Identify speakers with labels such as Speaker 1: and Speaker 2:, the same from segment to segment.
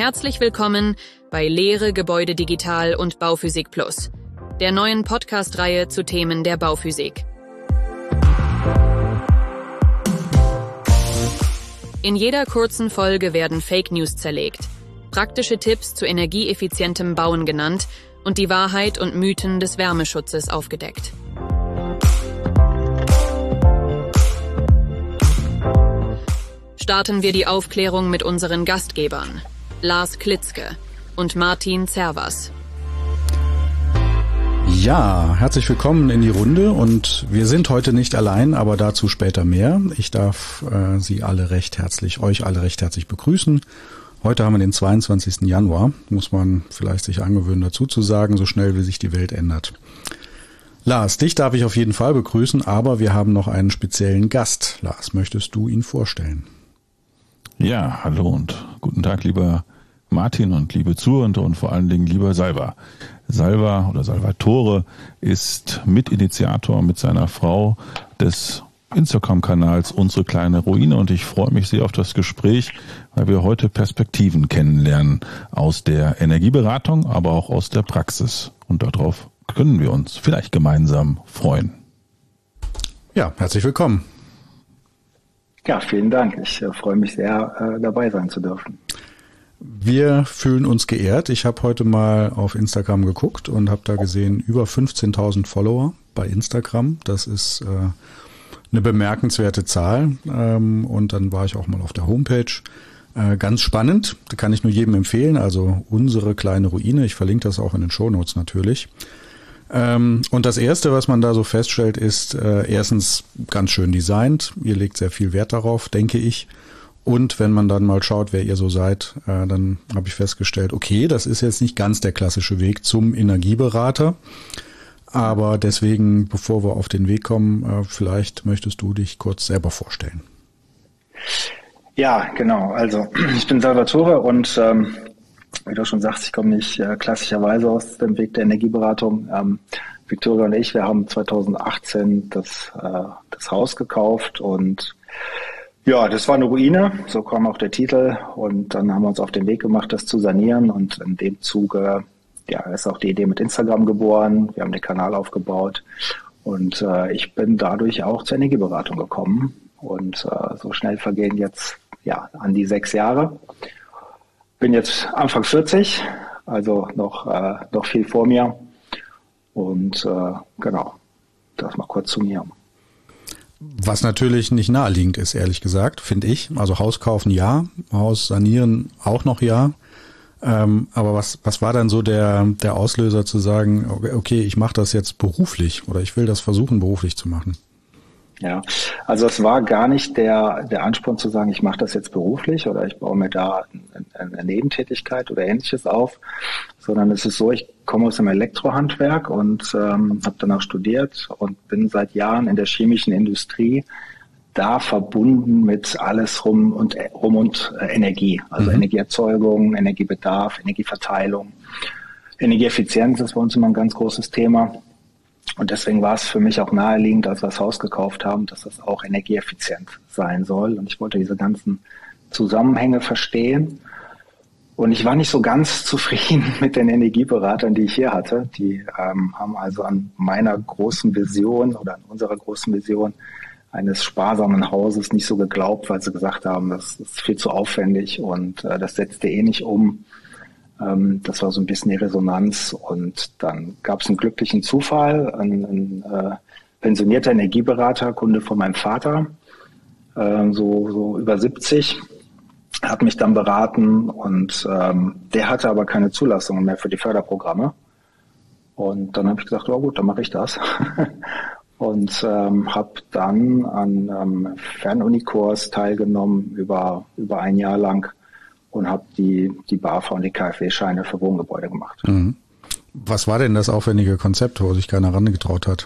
Speaker 1: Herzlich willkommen bei Lehre Gebäude Digital und Bauphysik Plus, der neuen Podcast-Reihe zu Themen der Bauphysik. In jeder kurzen Folge werden Fake News zerlegt, praktische Tipps zu energieeffizientem Bauen genannt und die Wahrheit und Mythen des Wärmeschutzes aufgedeckt. Starten wir die Aufklärung mit unseren Gastgebern, Lars Klitzke und Martin Zervas.
Speaker 2: Ja, herzlich willkommen in die Runde und wir sind heute nicht allein, aber dazu später mehr. Ich darf euch alle recht herzlich begrüßen. Heute haben wir den 22. Januar, muss man vielleicht sich angewöhnen dazu zu sagen, so schnell wie sich die Welt ändert. Lars, dich darf ich auf jeden Fall begrüßen, aber wir haben noch einen speziellen Gast. Lars, möchtest du ihn vorstellen?
Speaker 3: Ja, hallo und guten Tag, lieber Martin und liebe Zuhörer und vor allen Dingen lieber Salva. Salva oder Salvatore ist Mitinitiator mit seiner Frau des Instagram-Kanals Unsere kleine Ruine und ich freue mich sehr auf das Gespräch, weil wir heute Perspektiven kennenlernen aus der Energieberatung, aber auch aus der Praxis. Und darauf können wir uns vielleicht gemeinsam freuen.
Speaker 2: Ja, herzlich willkommen.
Speaker 4: Ja, vielen Dank. Ich freue mich sehr, dabei sein zu dürfen.
Speaker 2: Wir fühlen uns geehrt. Ich habe heute mal auf Instagram geguckt und habe da gesehen, über 15.000 Follower bei Instagram. Das ist eine bemerkenswerte Zahl. Und dann war ich auch mal auf der Homepage. Ganz spannend, da kann ich nur jedem empfehlen. Also unsere kleine Ruine. Ich verlinke das auch in den Shownotes natürlich. Und das Erste, was man da so feststellt, ist erstens ganz schön designt. Ihr legt sehr viel Wert darauf, denke ich. Und wenn man dann mal schaut, wer ihr so seid, dann habe ich festgestellt, okay, das ist jetzt nicht ganz der klassische Weg zum Energieberater. Aber deswegen, bevor wir auf den Weg kommen, vielleicht möchtest du dich kurz selber vorstellen.
Speaker 4: Ja, genau. Also ich bin Salvatore und wie du schon sagst, ich komme nicht klassischerweise aus dem Weg der Energieberatung. Victoria und ich, wir haben 2018 das Haus gekauft und ja, das war eine Ruine, so kam auch der Titel und dann haben wir uns auf den Weg gemacht, das zu sanieren und in dem Zuge ist auch die Idee mit Instagram geboren, wir haben den Kanal aufgebaut und ich bin dadurch auch zur Energieberatung gekommen und so schnell vergehen jetzt an die 6 Jahre. Bin jetzt Anfang 40, also noch viel vor mir und genau, das mal kurz zu mir.
Speaker 2: Was natürlich nicht naheliegend ist, ehrlich gesagt, finde ich. Also Haus kaufen ja, Haus sanieren auch noch ja. Aber was war dann so der Auslöser zu sagen, okay, ich mache das jetzt beruflich oder ich will das versuchen beruflich zu machen?
Speaker 4: Ja, also es war gar nicht der Ansporn zu sagen, ich mache das jetzt beruflich oder ich baue mir da eine Nebentätigkeit oder Ähnliches auf, sondern es ist so, ich komme aus dem Elektrohandwerk und habe danach studiert und bin seit Jahren in der chemischen Industrie da verbunden mit alles rum und Energie, also Energieerzeugung, Energiebedarf, Energieverteilung, Energieeffizienz ist bei uns immer ein ganz großes Thema. Und deswegen war es für mich auch naheliegend, als wir das Haus gekauft haben, dass das auch energieeffizient sein soll. Und ich wollte diese ganzen Zusammenhänge verstehen. Und ich war nicht so ganz zufrieden mit den Energieberatern, die ich hier hatte. Die haben also an meiner großen Vision oder an unserer großen Vision eines sparsamen Hauses nicht so geglaubt, weil sie gesagt haben, das ist viel zu aufwendig und das setzte nicht um. Das war so ein bisschen die Resonanz und dann gab es einen glücklichen Zufall, ein pensionierter Energieberater, Kunde von meinem Vater, so über 70, hat mich dann beraten und der hatte aber keine Zulassung mehr für die Förderprogramme und dann habe ich gesagt, oh gut, dann mache ich das und habe dann an Fernunikurs teilgenommen über ein Jahr lang und habe die BAFA und die KfW-Scheine für Wohngebäude gemacht.
Speaker 2: Mhm. Was war denn das aufwendige Konzept, wo sich keiner rangetraut hat?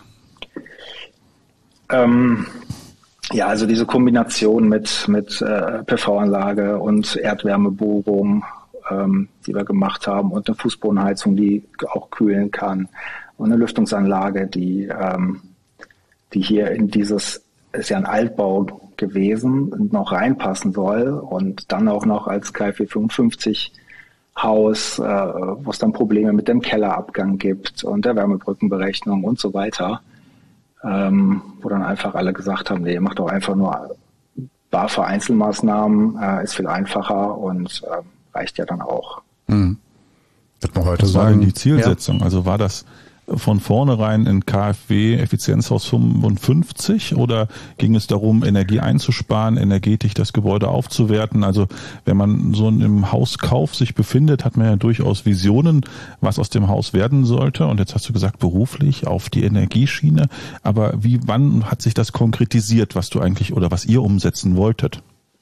Speaker 4: Also diese Kombination mit PV-Anlage und Erdwärmebohrung, die wir gemacht haben und eine Fußbodenheizung, die auch kühlen kann und eine Lüftungsanlage, die hier in dieses, ist ja ein Altbau gewesen, noch reinpassen soll und dann auch noch als KfW 55 Haus, wo es dann Probleme mit dem Kellerabgang gibt und der Wärmebrückenberechnung und so weiter, wo dann einfach alle gesagt haben, nee, macht doch einfach nur BAFA Einzelmaßnahmen, ist viel einfacher und reicht ja dann auch.
Speaker 2: Wird man heute
Speaker 3: Was war
Speaker 2: sagen,
Speaker 3: denn die Zielsetzung? Ja. Also war das von vornherein in KfW Effizienzhaus 55 oder ging es darum, Energie einzusparen, energetisch das Gebäude aufzuwerten? Also wenn man so im Hauskauf sich befindet, hat man ja durchaus Visionen, was aus dem Haus werden sollte. Und jetzt hast du gesagt, beruflich auf die Energieschiene. Aber wann hat sich das konkretisiert, was du eigentlich oder was ihr umsetzen wolltet?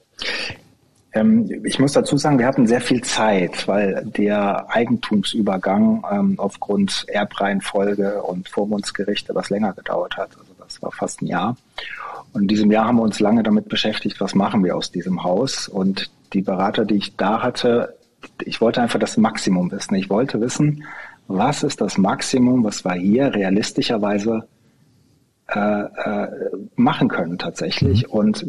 Speaker 4: Ich muss dazu sagen, wir hatten sehr viel Zeit, weil der Eigentumsübergang aufgrund Erbreihenfolge und Vormundsgerichte etwas länger gedauert hat. Also das war fast ein Jahr. Und in diesem Jahr haben wir uns lange damit beschäftigt, was machen wir aus diesem Haus. Und die Berater, die ich da hatte, ich wollte einfach das Maximum wissen. Ich wollte wissen, was ist das Maximum, was wir hier realistischerweise machen können tatsächlich. Und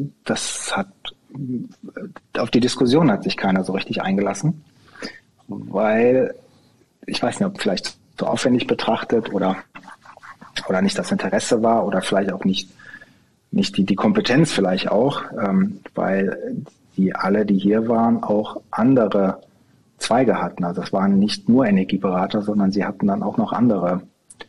Speaker 4: auf die Diskussion hat sich keiner so richtig eingelassen, weil ich weiß nicht, ob vielleicht so aufwendig betrachtet oder nicht das Interesse war oder vielleicht auch nicht die Kompetenz vielleicht auch, weil alle, die hier waren, auch andere Zweige hatten. Also es waren nicht nur Energieberater, sondern sie hatten dann auch noch andere,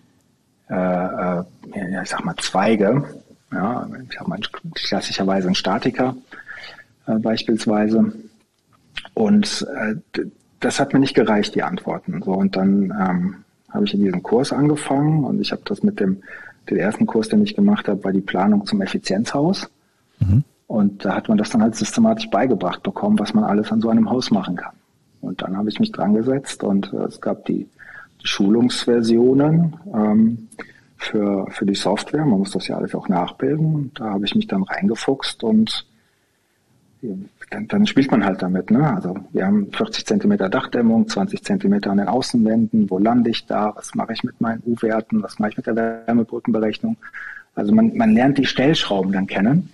Speaker 4: Zweige. Ja, ich sag mal klassischerweise ein Statiker. Beispielsweise. Und das hat mir nicht gereicht, die Antworten. So, und dann habe ich in diesen Kurs angefangen und ich habe das den ersten Kurs, den ich gemacht habe, war die Planung zum Effizienzhaus. Und da hat man das dann halt systematisch beigebracht bekommen, was man alles an so einem Haus machen kann. Und dann habe ich mich dran gesetzt und es gab die Schulungsversionen für die Software. Man muss das ja alles auch nachbilden. Da habe ich mich dann reingefuchst und dann spielt man halt damit, ne? Also wir haben 40 Zentimeter Dachdämmung, 20 Zentimeter an den Außenwänden. Wo lande ich da? Was mache ich mit meinen U-Werten? Was mache ich mit der Wärmebrückenberechnung? Also man lernt die Stellschrauben dann kennen.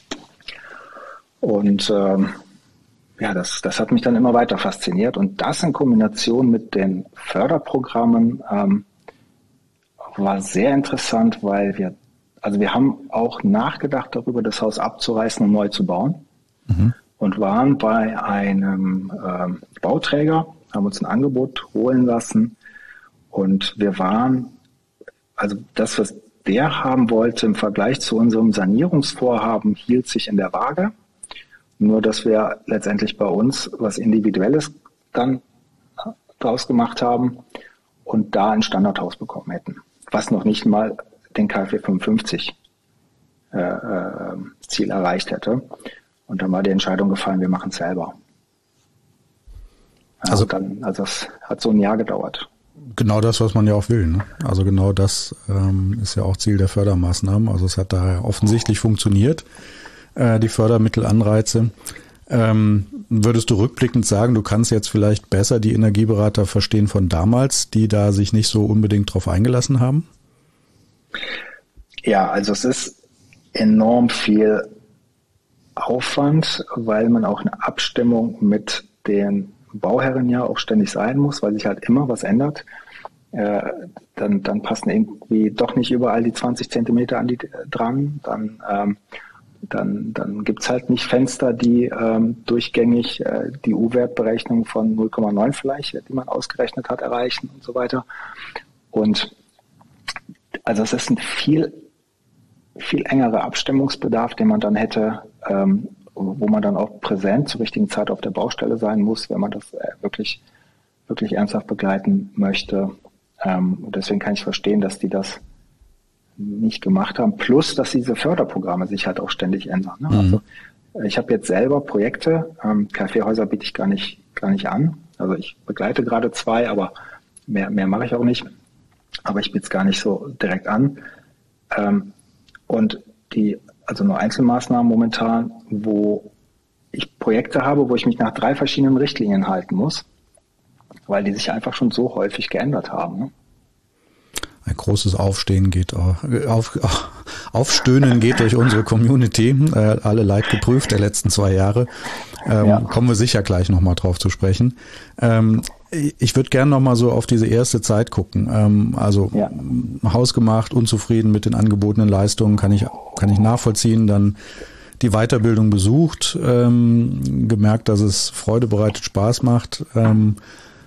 Speaker 4: Und das hat mich dann immer weiter fasziniert. Und das in Kombination mit den Förderprogrammen war sehr interessant, weil wir haben auch nachgedacht darüber, das Haus abzureißen und neu zu bauen. Und waren bei einem Bauträger, haben uns ein Angebot holen lassen und wir waren, also das, was der haben wollte im Vergleich zu unserem Sanierungsvorhaben, hielt sich in der Waage, nur dass wir letztendlich bei uns was Individuelles dann draus gemacht haben und da ein Standardhaus bekommen hätten, was noch nicht mal den KfW 55 Ziel erreicht hätte. Und dann war die Entscheidung gefallen, wir machen es selber. Also es hat so ein Jahr gedauert.
Speaker 2: Genau das, was man ja auch will, ne? Also genau das ist ja auch Ziel der Fördermaßnahmen. Also es hat da offensichtlich funktioniert, die Fördermittelanreize. Würdest du rückblickend sagen, du kannst jetzt vielleicht besser die Energieberater verstehen von damals, die da sich nicht so unbedingt drauf eingelassen haben?
Speaker 4: Ja, also es ist enorm viel Aufwand, weil man auch eine Abstimmung mit den Bauherren ja auch ständig sein muss, weil sich halt immer was ändert. Dann passen irgendwie doch nicht überall die 20 Zentimeter an die dran. Dann gibt's halt nicht Fenster, die durchgängig die U-Wertberechnung von 0,9 vielleicht, die man ausgerechnet hat, erreichen und so weiter. Und also es ist ein viel engerer Abstimmungsbedarf, den man dann hätte, wo man dann auch präsent zur richtigen Zeit auf der Baustelle sein muss, wenn man das wirklich ernsthaft begleiten möchte. Und deswegen kann ich verstehen, dass die das nicht gemacht haben. Plus, dass diese Förderprogramme sich halt auch ständig ändern. Ne? Also ich habe jetzt selber Projekte, KfW-Häuser biete ich gar nicht an. Also ich begleite gerade 2, aber mehr mache ich auch nicht. Aber ich biete es gar nicht so direkt an. Und also nur Einzelmaßnahmen momentan, wo ich Projekte habe, wo ich mich nach 3 verschiedenen Richtlinien halten muss, weil die sich einfach schon so häufig geändert haben. Ne?
Speaker 2: Ein großes Aufstöhnen geht durch unsere Community, alle Leid geprüft der letzten 2 Jahre. Kommen wir sicher gleich nochmal drauf zu sprechen. Ich würde gerne noch mal so auf diese erste Zeit gucken. Hausgemacht, unzufrieden mit den angebotenen Leistungen, kann ich nachvollziehen. Dann die Weiterbildung besucht, gemerkt, dass es Freude bereitet, Spaß macht. Wann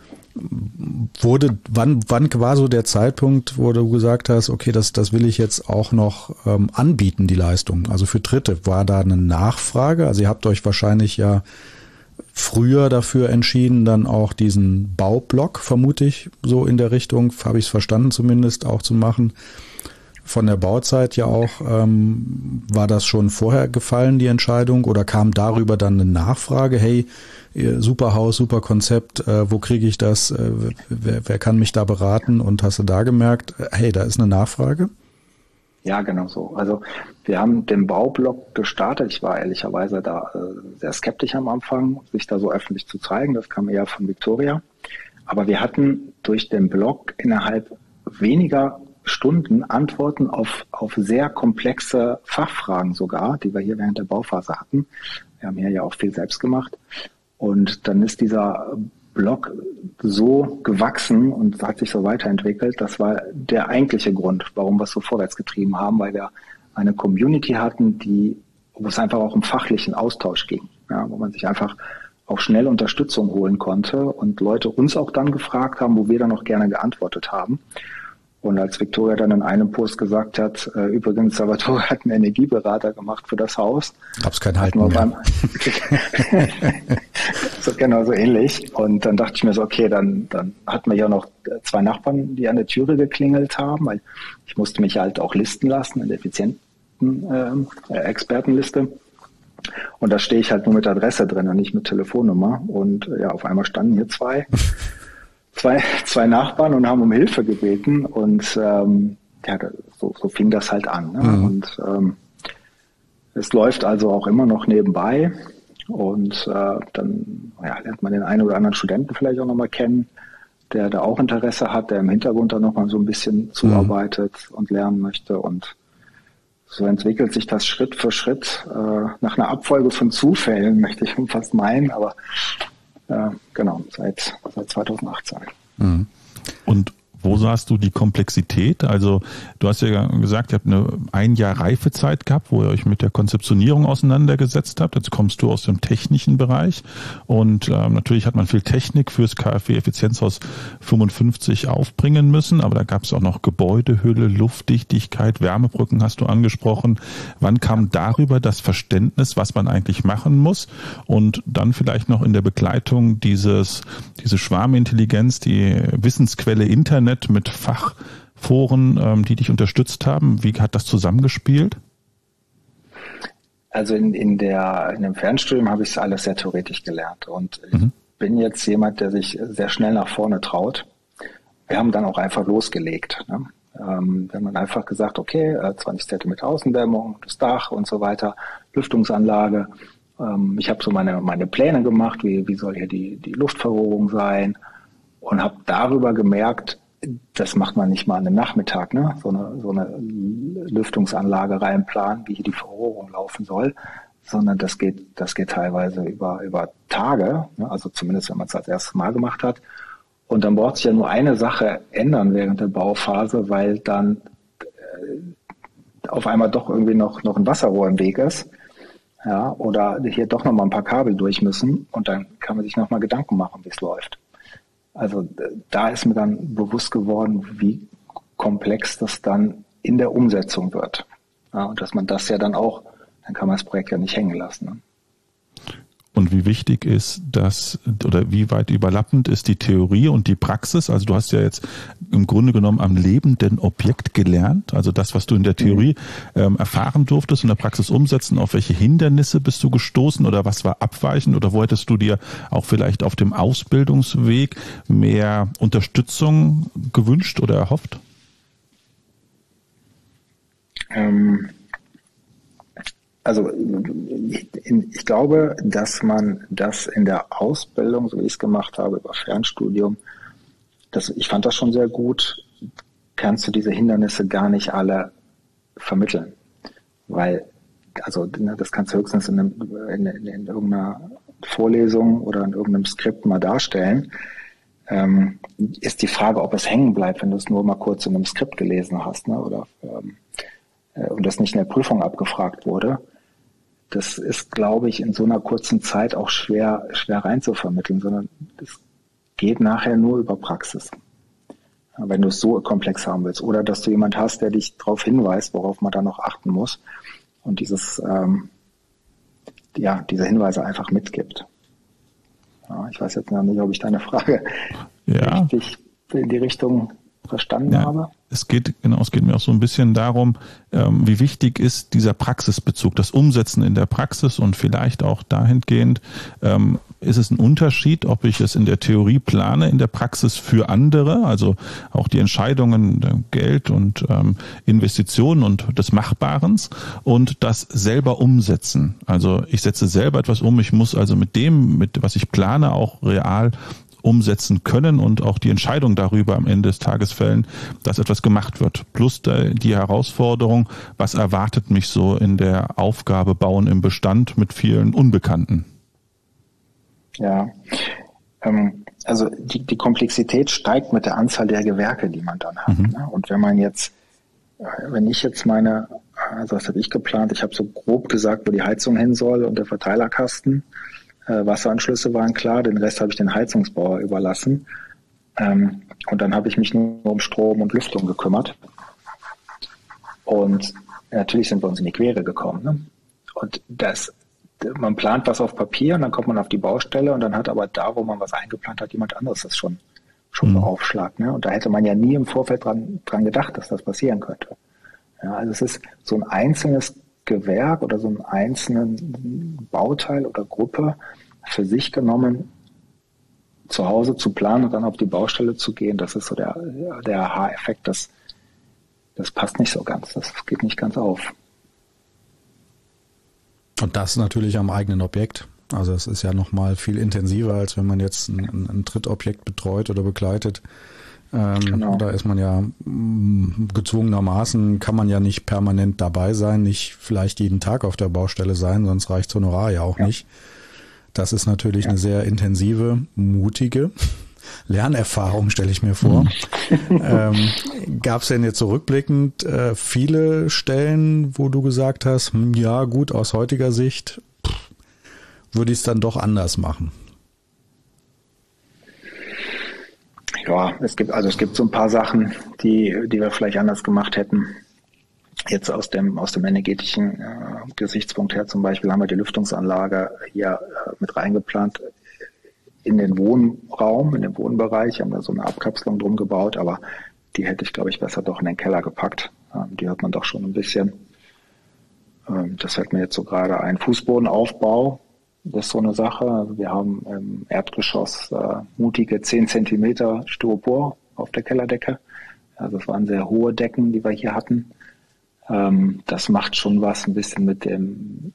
Speaker 2: war so der Zeitpunkt, wo du gesagt hast, okay, das will ich jetzt auch noch anbieten, die Leistung? Also für Dritte, war da eine Nachfrage? Also ihr habt euch wahrscheinlich ja früher dafür entschieden, dann auch diesen Baublock, vermute ich, so in der Richtung, habe ich es verstanden zumindest, auch zu machen. Von der Bauzeit ja auch, war das schon vorher gefallen, die Entscheidung, oder kam darüber dann eine Nachfrage, hey, super Haus, super Konzept, wo kriege ich das, wer kann mich da beraten, und hast du da gemerkt, hey, da ist eine Nachfrage?
Speaker 4: Ja, genau so. Also wir haben den Baublock gestartet. Ich war ehrlicherweise da sehr skeptisch am Anfang, sich da so öffentlich zu zeigen. Das kam eher von Victoria. Aber wir hatten durch den Blog innerhalb weniger Stunden Antworten auf sehr komplexe Fachfragen sogar, die wir hier während der Bauphase hatten. Wir haben hier ja auch viel selbst gemacht. Und dann ist dieser Blog so gewachsen und hat sich so weiterentwickelt. Das war der eigentliche Grund, warum wir es so vorwärts getrieben haben, weil wir eine Community hatten, wo es einfach auch um fachlichen Austausch ging, ja, wo man sich einfach auch schnell Unterstützung holen konnte und Leute uns auch dann gefragt haben, wo wir dann auch gerne geantwortet haben. Und als Victoria dann in einem Post gesagt hat, übrigens, Salvatore hat einen Energieberater gemacht für das Haus.
Speaker 2: Gab's kein Halten mehr.
Speaker 4: So, genau, so ähnlich. Und dann dachte ich mir so, okay, dann hatten wir ja noch 2 Nachbarn, die an der Türe geklingelt haben, weil ich musste mich halt auch listen lassen in der effizienten Expertenliste. Und da stehe ich halt nur mit Adresse drin und nicht mit Telefonnummer. Und ja, auf einmal standen hier zwei Nachbarn und haben um Hilfe gebeten, und so fing das halt an. Ne?
Speaker 2: Mhm.
Speaker 4: Und es läuft also auch immer noch nebenbei, und dann lernt man den einen oder anderen Studenten vielleicht auch nochmal kennen, der da auch Interesse hat, der im Hintergrund dann nochmal so ein bisschen zuarbeitet und lernen möchte, und so entwickelt sich das Schritt für Schritt nach einer Abfolge von Zufällen, möchte ich fast meinen, aber genau, seit 2018.
Speaker 3: Mhm. Und wo sahst du die Komplexität? Also du hast ja gesagt, ihr habt ein Jahr Reifezeit gehabt, wo ihr euch mit der Konzeptionierung auseinandergesetzt habt. Jetzt kommst du aus dem technischen Bereich, und natürlich hat man viel Technik fürs KfW Effizienzhaus 55 aufbringen müssen, aber da gab es auch noch Gebäudehülle, Luftdichtigkeit, Wärmebrücken hast du angesprochen. Wann kam darüber das Verständnis, was man eigentlich machen muss, und dann vielleicht noch in der Begleitung diese Schwarmintelligenz, die Wissensquelle Internet mit Fachforen, die dich unterstützt haben? Wie hat das zusammengespielt?
Speaker 4: Also in dem Fernstudium habe ich es alles sehr theoretisch gelernt, und ich bin jetzt jemand, der sich sehr schnell nach vorne traut. Wir haben dann auch einfach losgelegt. Ne? Wir haben dann einfach gesagt, okay, 20 Zentimeter Außendämmung, das Dach und so weiter, Lüftungsanlage. Ich habe so meine Pläne gemacht, wie soll hier die Luftverrohrung sein, und habe darüber gemerkt, das macht man nicht mal an einem Nachmittag, ne? So eine Lüftungsanlage reinplanen, wie hier die Verrohrung laufen soll, sondern das geht teilweise über Tage, ne? Also zumindest, wenn man es als erstes Mal gemacht hat. Und dann braucht sich ja nur eine Sache ändern während der Bauphase, weil dann auf einmal doch irgendwie noch ein Wasserrohr im Weg ist, ja, oder hier doch noch mal ein paar Kabel durch müssen, und dann kann man sich noch mal Gedanken machen, wie es läuft. Also da ist mir dann bewusst geworden, wie komplex das dann in der Umsetzung wird. Ja, und dass man das ja dann kann man das Projekt ja nicht hängen lassen. Ne?
Speaker 3: Und wie wichtig ist das, oder wie weit überlappend ist die Theorie und die Praxis? Also du hast ja jetzt im Grunde genommen am lebenden Objekt gelernt, also das, was du in der Theorie erfahren durftest, in der Praxis umsetzen. Auf welche Hindernisse bist du gestoßen, oder was war abweichend, oder wo hättest du dir auch vielleicht auf dem Ausbildungsweg mehr Unterstützung gewünscht oder erhofft?
Speaker 4: Also ich glaube, dass man das in der Ausbildung, so wie ich es gemacht habe, über Fernstudium, ich fand das schon sehr gut, kannst du diese Hindernisse gar nicht alle vermitteln. Weil, also das kannst du höchstens in irgendeiner Vorlesung oder in irgendeinem Skript mal darstellen. ist die Frage, ob es hängen bleibt, wenn du es nur mal kurz in einem Skript gelesen hast, ne? Oder und das nicht in der Prüfung abgefragt wurde. Das ist, glaube ich, in so einer kurzen Zeit auch schwer rein zu vermitteln, sondern es geht nachher nur über Praxis, wenn du es so komplex haben willst. Oder dass du jemand hast, der dich darauf hinweist, worauf man da noch achten muss und diese Hinweise einfach mitgibt. Ja, ich weiß jetzt noch nicht, ob ich deine Frage richtig in die Richtung verstanden habe.
Speaker 3: Es geht mir auch so ein bisschen darum, wie wichtig ist dieser Praxisbezug, das Umsetzen in der Praxis und vielleicht auch dahingehend, ist es ein Unterschied, ob ich es in der Theorie plane, in der Praxis für andere, also auch die Entscheidungen, Geld und Investitionen und des Machbarens und das selber umsetzen. Also ich setze selber etwas um, ich muss also mit was ich plane, auch real umsetzen können und auch die Entscheidung darüber am Ende des Tages fällen, dass etwas gemacht wird. Plus die Herausforderung, was erwartet mich so in der Aufgabe Bauen im Bestand mit vielen Unbekannten?
Speaker 4: Ja, also die Komplexität steigt mit der Anzahl der Gewerke, die man dann hat. Ne? Und wenn ich jetzt also was habe ich geplant, ich habe so grob gesagt, wo die Heizung hin soll und der Verteilerkasten, Wasseranschlüsse waren klar, den Rest habe ich den Heizungsbauer überlassen. Und dann habe ich mich nur um Strom und Lüftung gekümmert. Und natürlich sind wir uns in die Quere gekommen. Ne? Und man plant was auf Papier und dann kommt man auf die Baustelle und dann hat aber da, wo man was eingeplant hat, jemand anderes das schon beaufschlagt. Ne? Und da hätte man ja nie im Vorfeld dran gedacht, dass das passieren könnte. Ja, also es ist so ein einzelnes Gewerk oder so einen einzelnen Bauteil oder Gruppe für sich genommen zu Hause zu planen und dann auf die Baustelle zu gehen, das ist so der Aha-Effekt, das passt nicht so ganz, das geht nicht ganz auf.
Speaker 2: Und das natürlich am eigenen Objekt. Also es ist ja nochmal viel intensiver, als wenn man jetzt ein Drittobjekt betreut oder begleitet. Genau. Da ist man ja gezwungenermaßen, kann man ja nicht permanent dabei sein, nicht vielleicht jeden Tag auf der Baustelle sein, sonst reicht Honorar ja auch nicht. Das ist natürlich eine sehr intensive, mutige Lernerfahrung, stelle ich mir vor. Gab es denn jetzt so rückblickend viele Stellen, wo du gesagt hast, ja gut, aus heutiger Sicht würde ich es dann doch anders machen?
Speaker 4: Ja, es gibt so ein paar Sachen, die wir vielleicht anders gemacht hätten. Jetzt aus dem energetischen Gesichtspunkt her zum Beispiel haben wir die Lüftungsanlage hier mit reingeplant in den Wohnraum, in den Wohnbereich, haben da so eine Abkapselung drum gebaut, aber die hätte ich, glaube ich, besser doch in den Keller gepackt. Die hört man doch schon ein bisschen. Das fällt mir jetzt so gerade ein. Fußbodenaufbau, das ist so eine Sache. Also wir haben im Erdgeschoss mutige 10 Zentimeter Styropor auf der Kellerdecke. Also das waren sehr hohe Decken, die wir hier hatten. Das macht schon was ein bisschen mit dem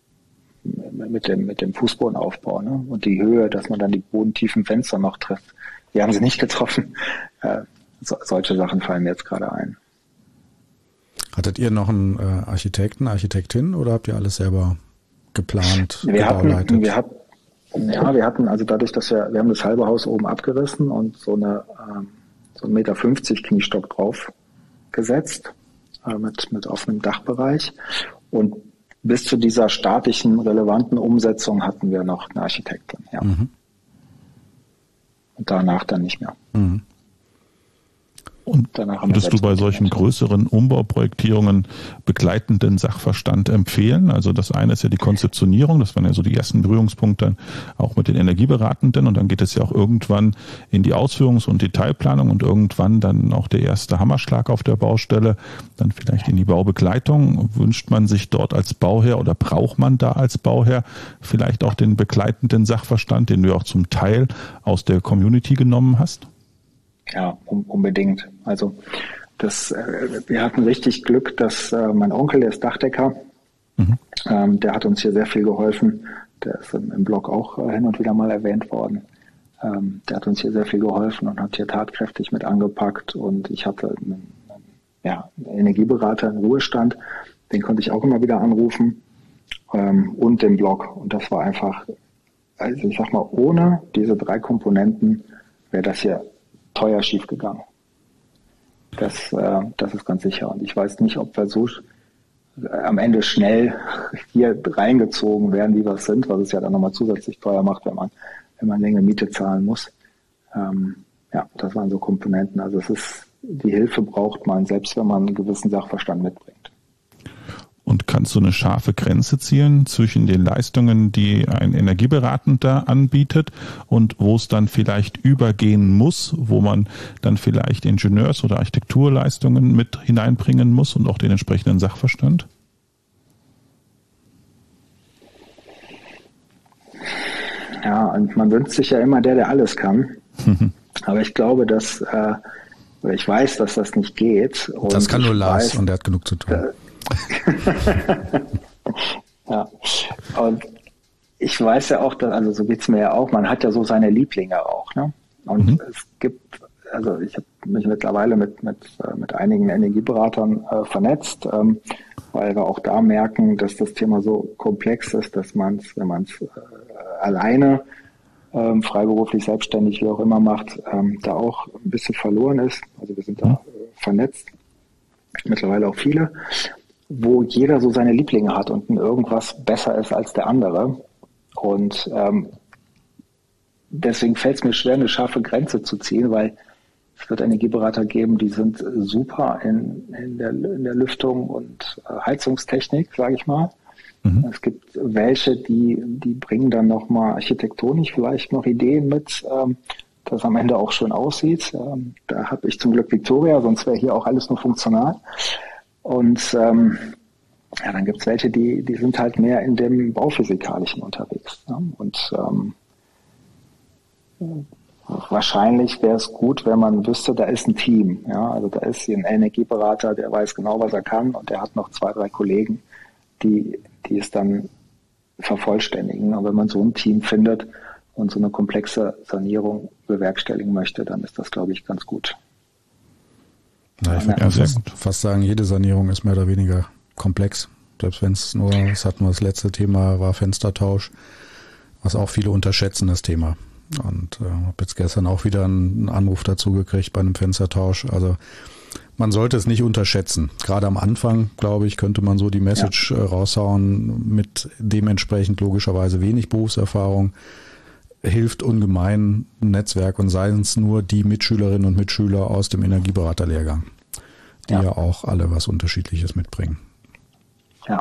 Speaker 4: Fußbodenaufbau, ne? Und die Höhe, dass man dann die bodentiefen Fenster noch trifft. Wir haben sie nicht getroffen. Solche Sachen fallen mir jetzt gerade ein.
Speaker 2: Hattet ihr noch einen Architekten, Architektin oder habt ihr alles selber geplant,
Speaker 4: gebauleitet? Wir hatten also dadurch, dass wir haben das halbe Haus oben abgerissen und so einen 1,50 Meter Kniestock drauf gesetzt, mit offenem Dachbereich. Und bis zu dieser statischen, relevanten Umsetzung hatten wir noch eine Architektin, ja. Mhm. Und danach dann nicht mehr. Mhm.
Speaker 3: Und würdest du bei solchen größeren Umbauprojektierungen begleitenden Sachverstand empfehlen? Also das eine ist ja die Konzeptionierung, das waren ja so die ersten Berührungspunkte auch mit den Energieberatenden und dann geht es ja auch irgendwann in die Ausführungs- und Detailplanung und irgendwann dann auch der erste Hammerschlag auf der Baustelle, dann vielleicht in die Baubegleitung. Wünscht man sich dort als Bauherr oder braucht man da als Bauherr vielleicht auch den begleitenden Sachverstand, den du auch zum Teil aus der Community genommen hast?
Speaker 4: Ja, unbedingt. Also wir hatten richtig Glück, dass mein Onkel, der ist Dachdecker, der hat uns hier sehr viel geholfen. Der ist im Blog auch hin und wieder mal erwähnt worden. Der hat uns hier sehr viel geholfen und hat hier tatkräftig mit angepackt. Und ich hatte einen Energieberater im Ruhestand, den konnte ich auch immer wieder anrufen, und den Blog. Und das war einfach, also ich sag mal, ohne diese 3 Komponenten wäre das hier teuer schief gegangen. Das ist ganz sicher. Und ich weiß nicht, ob wir so am Ende schnell hier reingezogen werden, wie wir es sind, was es ja dann nochmal zusätzlich teuer macht, wenn man länger Miete zahlen muss. Das waren so Komponenten. Also die Hilfe braucht man, selbst wenn man einen gewissen Sachverstand mitbringt.
Speaker 3: Und kannst du eine scharfe Grenze ziehen zwischen den Leistungen, die ein Energieberatender anbietet und wo es dann vielleicht übergehen muss, wo man dann vielleicht Ingenieurs- oder Architekturleistungen mit hineinbringen muss und auch den entsprechenden Sachverstand?
Speaker 4: Ja, und man wünscht sich ja immer der alles kann. Aber ich glaube, ich weiß, dass das nicht geht. Und
Speaker 2: das kann nur Lars und er hat genug zu tun.
Speaker 4: Ja, und ich weiß ja auch, also so geht's mir ja auch, man hat ja so seine Lieblinge auch, ne? Und es gibt, also ich habe mich mittlerweile mit einigen Energieberatern vernetzt, weil wir auch da merken, dass das Thema so komplex ist, dass man es, wenn man es alleine freiberuflich, selbstständig, wie auch immer macht, da auch ein bisschen verloren ist. Also wir sind da vernetzt, mittlerweile auch viele, wo jeder so seine Lieblinge hat und irgendwas besser ist als der andere. Und deswegen fällt es mir schwer, eine scharfe Grenze zu ziehen, weil es wird Energieberater geben, die sind super in der Lüftung und Heizungstechnik, sage ich mal. Es gibt welche, die bringen dann nochmal architektonisch vielleicht noch Ideen mit, das am Ende auch schön aussieht. Da habe ich zum Glück Victoria, sonst wäre hier auch alles nur funktional. Und dann gibt es welche, die sind halt mehr in dem Bauphysikalischen unterwegs. Ne? Und wahrscheinlich wäre es gut, wenn man wüsste, da ist ein Team. Ja? Also da ist hier ein Energieberater, der weiß genau, was er kann, und der hat noch 2, 3 Kollegen, die es dann vervollständigen. Und wenn man so ein Team findet und so eine komplexe Sanierung bewerkstelligen möchte, dann ist das, glaube ich, ganz gut.
Speaker 2: Na, ich würde fast sagen, jede Sanierung ist mehr oder weniger komplex. Selbst wenn es nur, das hatten wir das letzte Thema, war Fenstertausch, was auch viele unterschätzen, das Thema. Und habe jetzt gestern auch wieder einen Anruf dazu gekriegt bei einem Fenstertausch. Also man sollte es nicht unterschätzen. Gerade am Anfang, glaube ich, könnte man so die Message raushauen mit dementsprechend logischerweise wenig Berufserfahrung. Hilft ungemein ein Netzwerk, und seien es nur die Mitschülerinnen und Mitschüler aus dem Energieberaterlehrgang, die ja auch alle was Unterschiedliches mitbringen.
Speaker 4: Ja.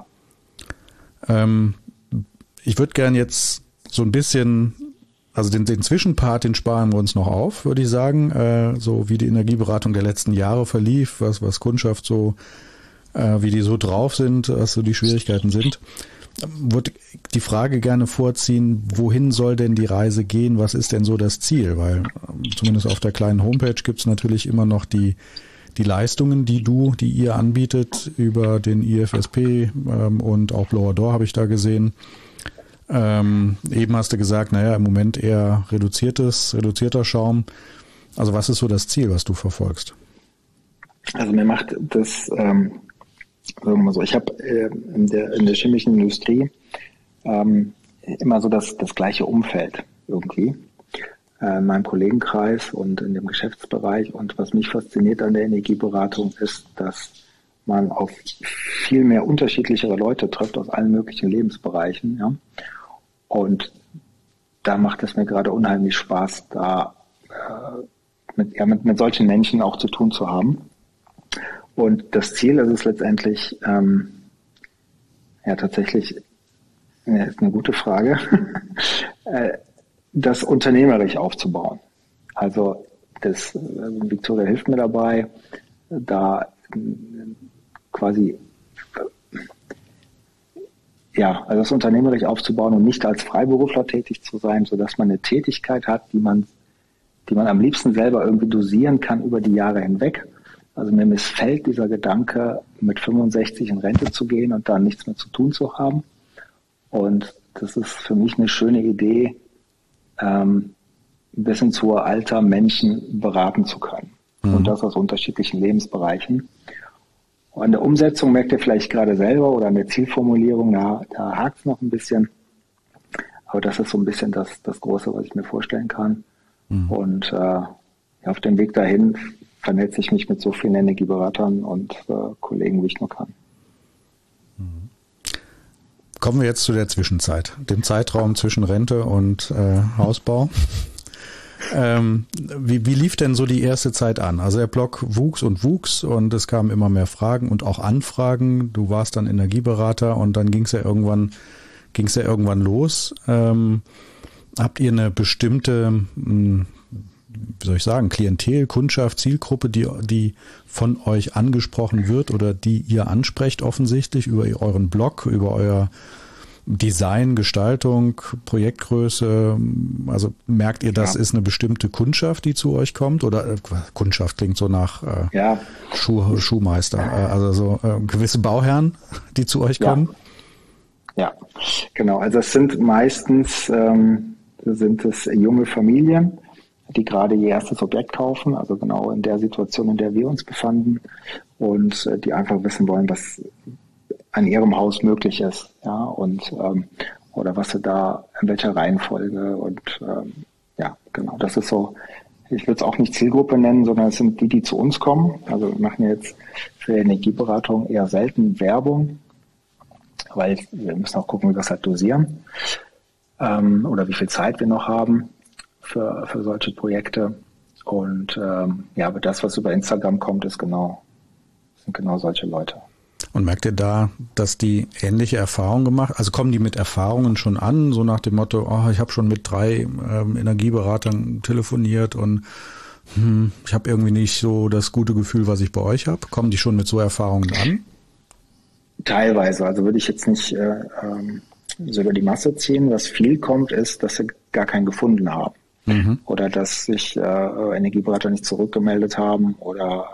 Speaker 2: Ich würde gern jetzt so ein bisschen, also den Zwischenpart, den sparen wir uns noch auf, würde ich sagen, so wie die Energieberatung der letzten Jahre verlief, was Kundschaft so, wie die so drauf sind, was so die Schwierigkeiten sind. Würde die Frage gerne vorziehen, wohin soll denn die Reise gehen? Was ist denn so das Ziel? Weil zumindest auf der kleinen Homepage gibt es natürlich immer noch die Leistungen, die ihr anbietet über den IFSP und auch Blower Door habe ich da gesehen. Eben hast du gesagt, im Moment eher reduzierter Schaum. Also was ist so das Ziel, was du verfolgst?
Speaker 4: Also mir macht das... sagen wir mal so, ich habe in der chemischen Industrie immer so das gleiche Umfeld irgendwie in meinem Kollegenkreis und in dem Geschäftsbereich. Und was mich fasziniert an der Energieberatung ist, dass man auf viel mehr unterschiedlichere Leute trifft aus allen möglichen Lebensbereichen. Ja? Und da macht es mir gerade unheimlich Spaß, da mit solchen Menschen auch zu tun zu haben. Und das Ziel ist es letztendlich, tatsächlich, ist eine gute Frage, das unternehmerisch aufzubauen. Also Victoria hilft mir dabei, da quasi, also das unternehmerisch aufzubauen und nicht als Freiberufler tätig zu sein, sodass man eine Tätigkeit hat, die man am liebsten selber irgendwie dosieren kann über die Jahre hinweg. Also mir missfällt dieser Gedanke, mit 65 in Rente zu gehen und dann nichts mehr zu tun zu haben. Und das ist für mich eine schöne Idee, bis ins hohe Alter Menschen beraten zu können. Und das aus unterschiedlichen Lebensbereichen. Und an der Umsetzung merkt ihr vielleicht gerade selber oder an der Zielformulierung, da hakt es noch ein bisschen. Aber das ist so ein bisschen das Große, was ich mir vorstellen kann. Und auf dem Weg dahin vernetze ich mich mit so vielen Energieberatern und Kollegen, wie ich nur kann.
Speaker 2: Kommen wir jetzt zu der Zwischenzeit, dem Zeitraum zwischen Rente und Hausbau. Wie lief denn so die erste Zeit an? Also der Blog wuchs und es kamen immer mehr Fragen und auch Anfragen. Du warst dann Energieberater und dann ging es ja irgendwann los. Habt ihr eine bestimmte, wie soll ich sagen, Klientel, Kundschaft, Zielgruppe, die von euch angesprochen wird oder die ihr ansprecht offensichtlich über euren Blog, über euer Design, Gestaltung, Projektgröße? Also merkt ihr, das ist eine bestimmte Kundschaft, die zu euch kommt? Oder Kundschaft klingt so nach Schuhmeister, also so gewisse Bauherren, die zu euch kommen?
Speaker 4: Ja, genau. Also es sind meistens sind es junge Familien, die gerade ihr erstes Objekt kaufen, also genau in der Situation, in der wir uns befanden, und die einfach wissen wollen, was an ihrem Haus möglich ist, ja, und oder was sie da, in welcher Reihenfolge, und genau, das ist so, ich würde es auch nicht Zielgruppe nennen, sondern es sind die zu uns kommen. Also wir machen jetzt für Energieberatung eher selten Werbung, weil wir müssen auch gucken, wie wir das halt dosieren, oder wie viel Zeit wir noch haben für solche Projekte. Und aber das, was über Instagram kommt, sind genau solche Leute.
Speaker 2: Und merkt ihr da, dass die ähnliche Erfahrungen gemacht, also kommen die mit Erfahrungen schon an, so nach dem Motto, ich habe schon mit 3 Energieberatern telefoniert und ich habe irgendwie nicht so das gute Gefühl, was ich bei euch habe? Kommen die schon mit so Erfahrungen an? Teilweise, also würde ich jetzt nicht so über die Masse ziehen. Was viel kommt, ist, dass sie gar keinen gefunden haben. Oder dass sich Energieberater nicht zurückgemeldet haben oder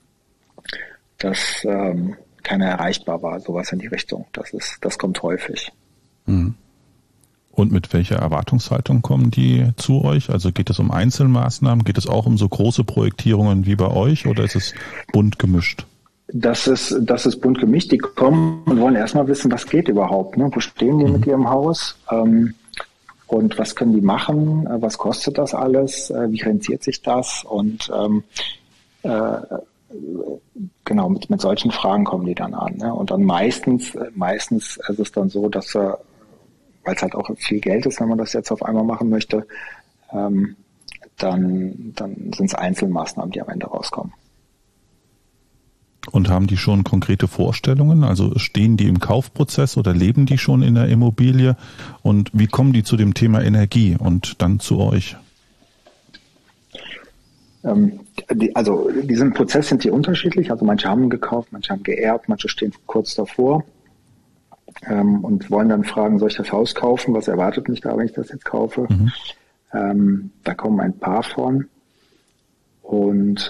Speaker 2: dass keiner erreichbar war, sowas in die Richtung. Das kommt häufig.
Speaker 3: Und mit welcher Erwartungshaltung kommen die zu euch? Also geht es um Einzelmaßnahmen? Geht es auch um so große Projektierungen wie bei euch oder ist es bunt gemischt? Das ist bunt gemischt. Die kommen und wollen erstmal wissen, was geht überhaupt. Ne? Wo stehen die mit ihrem Haus? Und was können die machen? Was kostet das alles? Wie rentiert sich das? Und genau, mit solchen Fragen kommen die dann an. Ne? Und dann meistens ist es dann so, dass weil es halt auch viel Geld ist, wenn man das jetzt auf einmal machen möchte, dann sind es Einzelmaßnahmen, die am Ende rauskommen. Und haben die schon konkrete Vorstellungen? Also stehen die im Kaufprozess oder leben die schon in der Immobilie? Und wie kommen die zu dem Thema Energie und dann zu euch? Diesen Prozess sind die unterschiedlich. Also manche haben gekauft, manche haben geerbt, manche stehen kurz davor und wollen dann fragen, soll ich das Haus kaufen? Was erwartet mich da, wenn ich das jetzt kaufe? Da kommen ein paar von. Und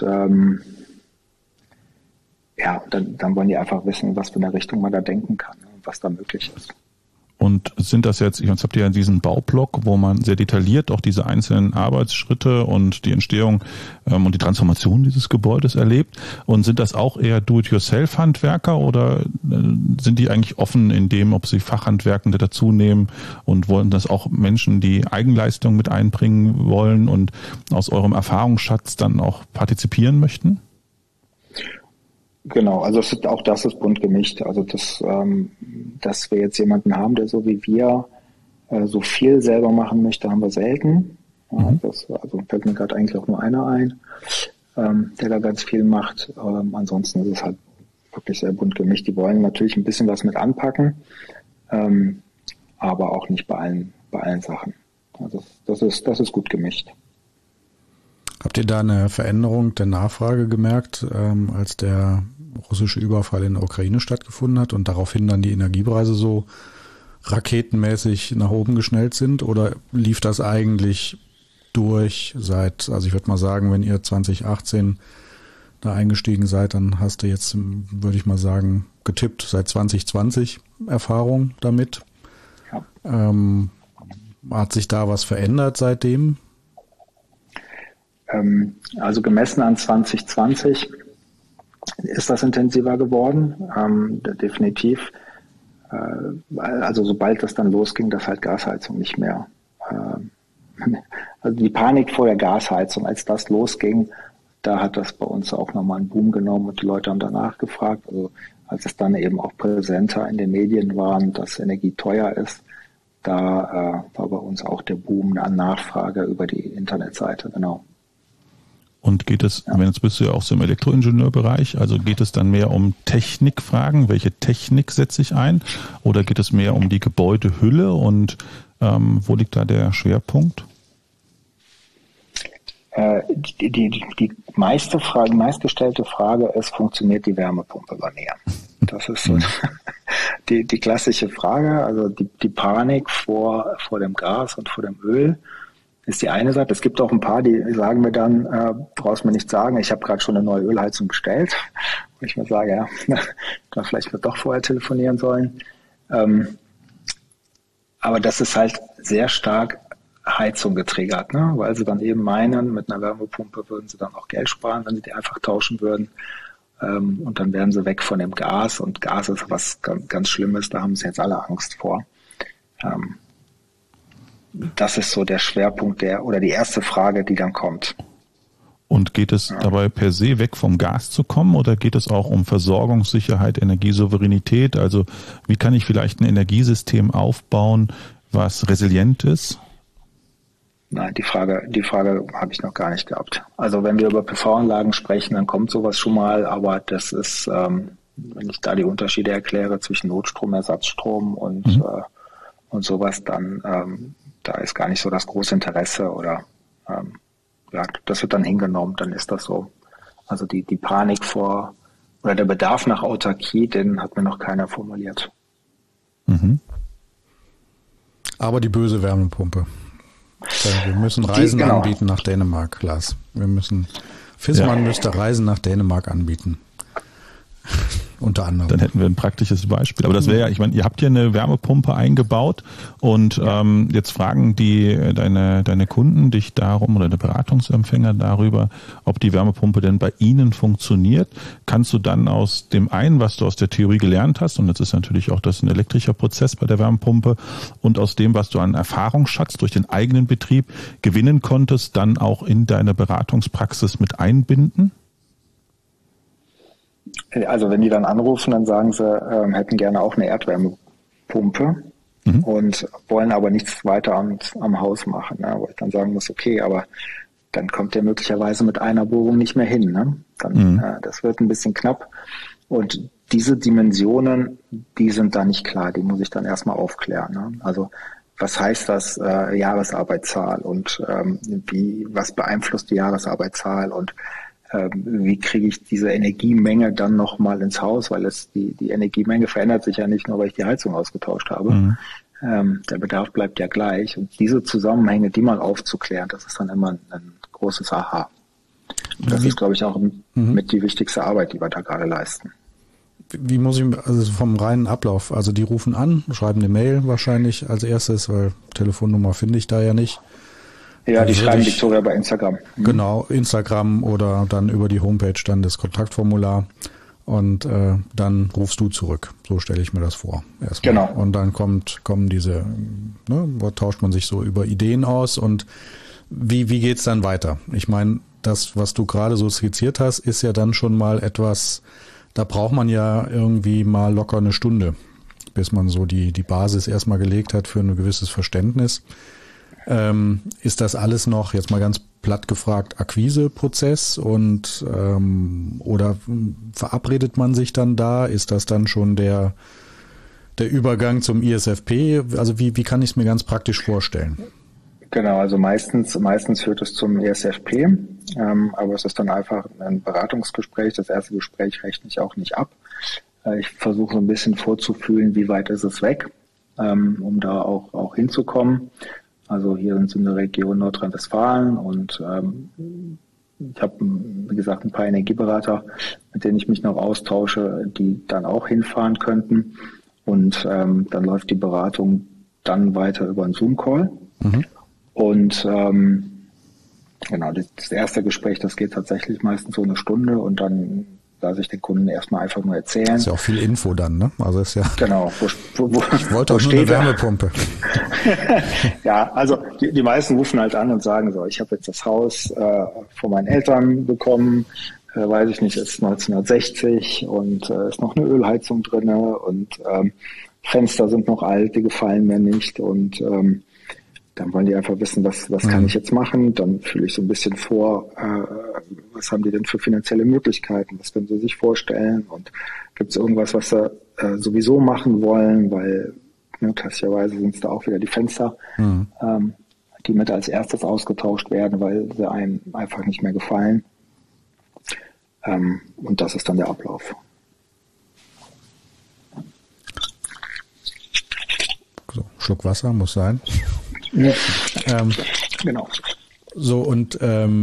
Speaker 3: dann wollen die einfach wissen, was für eine Richtung man da denken kann und was da möglich ist. Und sind das jetzt habt ihr ja diesen Baublock, wo man sehr detailliert auch diese einzelnen Arbeitsschritte und die Entstehung und die Transformation dieses Gebäudes erlebt. Und sind das auch eher Do-it-yourself-Handwerker oder sind die eigentlich offen in dem, ob sie Fachhandwerkende dazu nehmen und wollen das auch Menschen, die Eigenleistung mit einbringen wollen und aus eurem Erfahrungsschatz dann auch partizipieren möchten? Genau, also auch das ist bunt gemischt. Also dass wir jetzt jemanden haben, der so wie wir so viel selber machen möchte, haben wir selten. Also fällt mir gerade eigentlich auch nur einer ein, der da ganz viel macht. Ansonsten ist es halt wirklich sehr bunt gemischt. Die wollen natürlich ein bisschen was mit anpacken, aber auch nicht bei allen Sachen. Also das ist gut gemischt. Habt ihr da eine Veränderung der Nachfrage gemerkt, als der russische Überfall in der Ukraine stattgefunden hat und daraufhin dann die Energiepreise so raketenmäßig nach oben geschnellt sind? Oder lief das eigentlich durch also ich würde mal sagen, wenn ihr 2018 da eingestiegen seid, dann hast du jetzt, würde ich mal sagen, getippt seit 2020 Erfahrung damit. Ja. Hat sich da was verändert seitdem? Also gemessen an 2020 ist das intensiver geworden, definitiv. Also sobald das dann losging, dass halt Gasheizung nicht mehr
Speaker 4: also die Panik vor der Gasheizung, als das losging, da hat das bei uns auch nochmal einen Boom genommen und die Leute haben danach gefragt. Also als es dann eben auch präsenter in den Medien war, dass Energie teuer ist, da war bei uns auch der Boom an Nachfrage über die Internetseite, genau.
Speaker 3: Und geht es, jetzt bist du ja auch so im Elektroingenieurbereich, also geht es dann mehr um Technikfragen, welche Technik setze ich ein, oder geht es mehr um die Gebäudehülle und wo liegt da der Schwerpunkt?
Speaker 4: Die meistgestellte Frage ist, funktioniert die Wärmepumpe bei mir? Das ist so die klassische Frage. Also die Panik vor dem Gas und vor dem Öl ist die eine Seite. Es gibt auch ein paar, die sagen mir dann, brauchst mir nicht sagen, ich habe gerade schon eine neue Ölheizung bestellt. Und ich mir sage, ja, dann vielleicht wir doch vorher telefonieren sollen. Aber das ist halt sehr stark Heizung getriggert, ne? Weil sie dann eben meinen, mit einer Wärmepumpe würden sie dann auch Geld sparen, wenn sie die einfach tauschen würden. Und dann wären sie weg von dem Gas. Und Gas ist was ganz, ganz Schlimmes, da haben sie jetzt alle Angst vor. Das ist so der Schwerpunkt oder die erste Frage, die dann kommt.
Speaker 3: Und geht es dabei per se weg vom Gas zu kommen oder geht es auch um Versorgungssicherheit, Energiesouveränität? Also wie kann ich vielleicht ein Energiesystem aufbauen, was resilient ist?
Speaker 4: Nein, die Frage habe ich noch gar nicht gehabt. Also wenn wir über PV-Anlagen sprechen, dann kommt sowas schon mal, aber das ist, wenn ich da die Unterschiede erkläre zwischen Notstrom, Ersatzstrom und sowas, dann da ist gar nicht so das große Interesse oder das wird dann hingenommen, dann ist das so. Also die Panik vor oder der Bedarf nach Autarkie, den hat mir noch keiner formuliert.
Speaker 2: Mhm. Aber die böse Wärmepumpe. Wir müssen Reisen anbieten nach Dänemark, Lars. Fissmann müsste Reisen nach Dänemark anbieten. Unter anderem.
Speaker 3: Dann hätten wir ein praktisches Beispiel. Aber das wäre ja, ich meine, ihr habt ja eine Wärmepumpe eingebaut und jetzt fragen deine Kunden dich darum oder der Beratungsempfänger darüber, ob die Wärmepumpe denn bei ihnen funktioniert. Kannst du dann aus dem einen, was du aus der Theorie gelernt hast, und das ist natürlich auch das ein elektrischer Prozess bei der Wärmepumpe, und aus dem, was du an Erfahrungsschatz durch den eigenen Betrieb gewinnen konntest, dann auch in deine Beratungspraxis mit einbinden?
Speaker 4: Also wenn die dann anrufen, dann sagen sie, hätten gerne auch eine Erdwärmepumpe und wollen aber nichts weiter am Haus machen. Ne? Wo ich dann sagen muss, okay, aber dann kommt der möglicherweise mit einer Bohrung nicht mehr hin. Ne? Dann, das wird ein bisschen knapp. Und diese Dimensionen, die sind da nicht klar. Die muss ich dann erstmal aufklären. Ne? Also was heißt das Jahresarbeitszahl und was beeinflusst die Jahresarbeitszahl und wie kriege ich diese Energiemenge dann nochmal ins Haus, weil die Energiemenge verändert sich ja nicht nur, weil ich die Heizung ausgetauscht habe. Der Bedarf bleibt ja gleich. Und diese Zusammenhänge, die mal aufzuklären, das ist dann immer ein großes Aha. Und das ist, glaube ich, auch mit die wichtigste Arbeit, die wir da gerade leisten.
Speaker 2: Wie muss ich, also vom reinen Ablauf, also die rufen an, schreiben eine Mail wahrscheinlich als erstes, weil Telefonnummer finde ich da ja nicht.
Speaker 4: Ja, die schreiben Victoria bei Instagram.
Speaker 2: Genau, Instagram oder dann über die Homepage dann das Kontaktformular und dann rufst du zurück. So stelle ich mir das vor. Erstmal.
Speaker 4: Genau.
Speaker 2: Und dann kommen diese, tauscht man sich so über Ideen aus und wie geht's dann weiter? Ich meine, das, was du gerade so skizziert hast, ist ja dann schon mal etwas, da braucht man ja irgendwie mal locker eine Stunde, bis man so die Basis erstmal gelegt hat für ein gewisses Verständnis. Ist das alles noch, jetzt mal ganz platt gefragt, Akquiseprozess und oder verabredet man sich dann da? Ist das dann schon der Übergang zum ISFP? Also wie kann ich es mir ganz praktisch vorstellen?
Speaker 4: Genau, also meistens führt es zum ISFP, aber es ist dann einfach ein Beratungsgespräch. Das erste Gespräch rechne ich auch nicht ab. Ich versuche so ein bisschen vorzufühlen, wie weit ist es weg, um da auch hinzukommen. Also hier sind wir in der Region Nordrhein-Westfalen und ich habe, wie gesagt, ein paar Energieberater, mit denen ich mich noch austausche, die dann auch hinfahren könnten. Und dann läuft die Beratung dann weiter über einen Zoom-Call. Und genau, das erste Gespräch, das geht tatsächlich meistens so eine Stunde und dann lasse ich den Kunden erstmal einfach nur erzählen.
Speaker 2: Ist ja auch viel Info dann, ne? Also ist ja.
Speaker 4: Genau.
Speaker 2: Ich wollte auch nur eine Wärmepumpe.
Speaker 4: Ja, also die meisten rufen halt an und sagen so, ich habe jetzt das Haus von meinen Eltern bekommen, weiß ich nicht, ist 1960 und ist noch eine Ölheizung drinne und Fenster sind noch alt, die gefallen mir nicht und dann wollen die einfach wissen, was kann ich jetzt machen. Dann fühle ich so ein bisschen vor, was haben die denn für finanzielle Möglichkeiten, was können sie sich vorstellen und gibt es irgendwas, was sie sowieso machen wollen, weil klassischerweise sind es da auch wieder die Fenster, die mit als erstes ausgetauscht werden, weil sie einem einfach nicht mehr gefallen. Und das ist dann der Ablauf.
Speaker 2: So, Schluck Wasser muss sein.
Speaker 4: Ja. Genau.
Speaker 2: So, und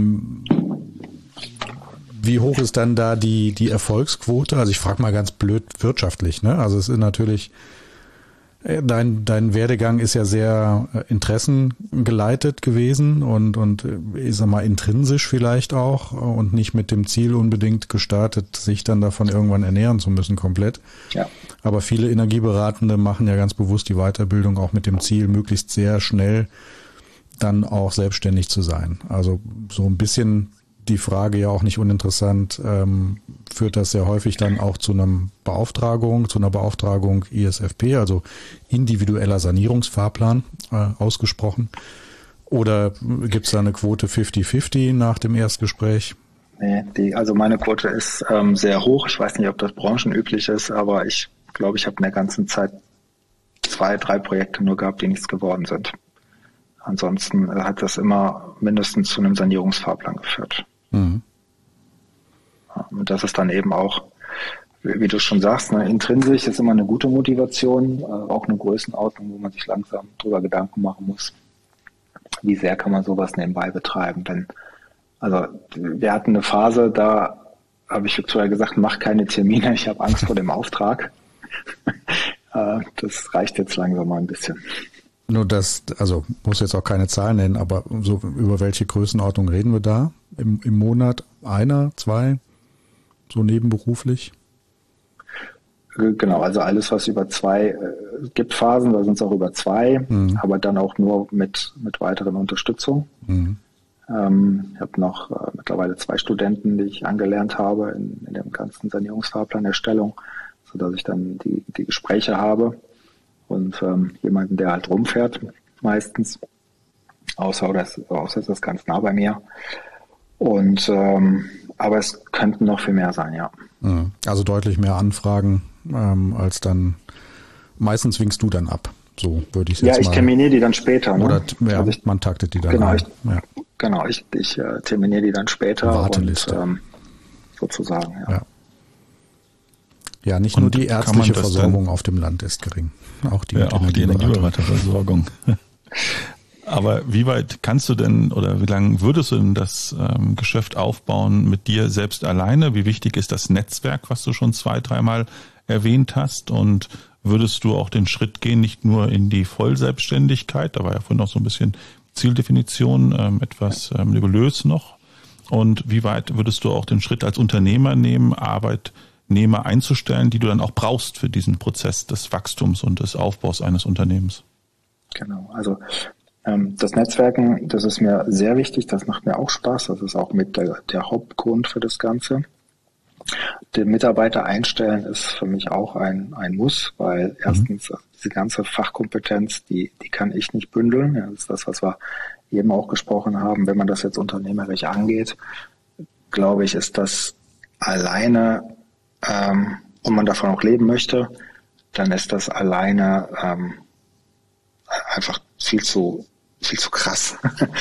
Speaker 2: wie hoch ist dann da die Erfolgsquote? Also ich frage mal ganz blöd wirtschaftlich, ne? Also es ist natürlich, dein Werdegang ist ja sehr interessengeleitet gewesen und ich sag mal intrinsisch vielleicht auch und nicht mit dem Ziel unbedingt gestartet, sich dann davon irgendwann ernähren zu müssen komplett.
Speaker 4: Ja.
Speaker 2: Aber viele Energieberatende machen ja ganz bewusst die Weiterbildung auch mit dem Ziel, möglichst sehr schnell dann auch selbstständig zu sein. Also so ein bisschen die Frage ja auch nicht uninteressant, führt das sehr häufig dann auch zu einer Beauftragung ISFP, also individueller Sanierungsfahrplan ausgesprochen. Oder gibt es da eine Quote 50-50 nach dem Erstgespräch?
Speaker 4: Nee, also meine Quote ist sehr hoch. Ich weiß nicht, ob das branchenüblich ist, aber ich glaube, ich habe in der ganzen Zeit 2, 3 Projekte nur gehabt, die nichts geworden sind. Ansonsten hat das immer mindestens zu einem Sanierungsfahrplan geführt. Mhm. Und das ist dann eben auch, wie du schon sagst, intrinsisch ist immer eine gute Motivation, auch eine Größenordnung, wo man sich langsam drüber Gedanken machen muss, wie sehr kann man sowas nebenbei betreiben. Denn, also wir hatten eine Phase, da habe ich Victoria gesagt, mach keine Termine, ich habe Angst vor dem Auftrag. Das reicht jetzt langsam mal ein bisschen.
Speaker 2: Nur das, also muss jetzt auch keine Zahlen nennen, aber so über welche Größenordnung reden wir da? Im Monat 1, 2, so nebenberuflich?
Speaker 4: Genau, also alles, was über 2, gibt Phasen, da sind es auch über 2, aber dann auch nur mit weiteren Unterstützung. Mhm. Ich habe noch mittlerweile 2 Studenten, die ich angelernt habe in der ganzen Sanierungsfahrplanerstellung, sodass ich dann die Gespräche habe. Und jemanden, der halt rumfährt, meistens, außer es ist ganz nah bei mir. Und aber es könnten noch viel mehr sein, ja.
Speaker 2: Also deutlich mehr Anfragen als dann. Meistens winkst du dann ab. So würde ich es jetzt mal.
Speaker 4: Ja, ich terminiere die dann später. Ne?
Speaker 2: Oder also man taktet die dann.
Speaker 4: Genau, ich terminiere die dann später.
Speaker 2: Warteliste.
Speaker 4: Und, sozusagen, ja.
Speaker 2: Ja, nicht nur die ärztliche Versorgung auf dem Land ist gering. Auch die
Speaker 3: Energieberaterversorgung. Aber wie weit kannst du denn oder wie lange würdest du denn das Geschäft aufbauen mit dir selbst alleine? Wie wichtig ist das Netzwerk, was du schon 2, 3 Mal erwähnt hast? Und würdest du auch den Schritt gehen, nicht nur in die Vollselbstständigkeit, da war ja vorhin noch so ein bisschen Zieldefinition, etwas nebulös noch. Und wie weit würdest du auch den Schritt als Unternehmer nehmen, Arbeitnehmer einzustellen, die du dann auch brauchst für diesen Prozess des Wachstums und des Aufbaus eines Unternehmens?
Speaker 4: Genau, also das Netzwerken, das ist mir sehr wichtig, das macht mir auch Spaß, das ist auch mit der Hauptgrund für das Ganze. Den Mitarbeiter einstellen ist für mich auch ein Muss, weil erstens diese ganze Fachkompetenz, die kann ich nicht bündeln. Ja, das ist das, was wir eben auch gesprochen haben. Wenn man das jetzt unternehmerisch angeht, glaube ich, ist das alleine, und man davon auch leben möchte, dann ist das alleine einfach viel zu krass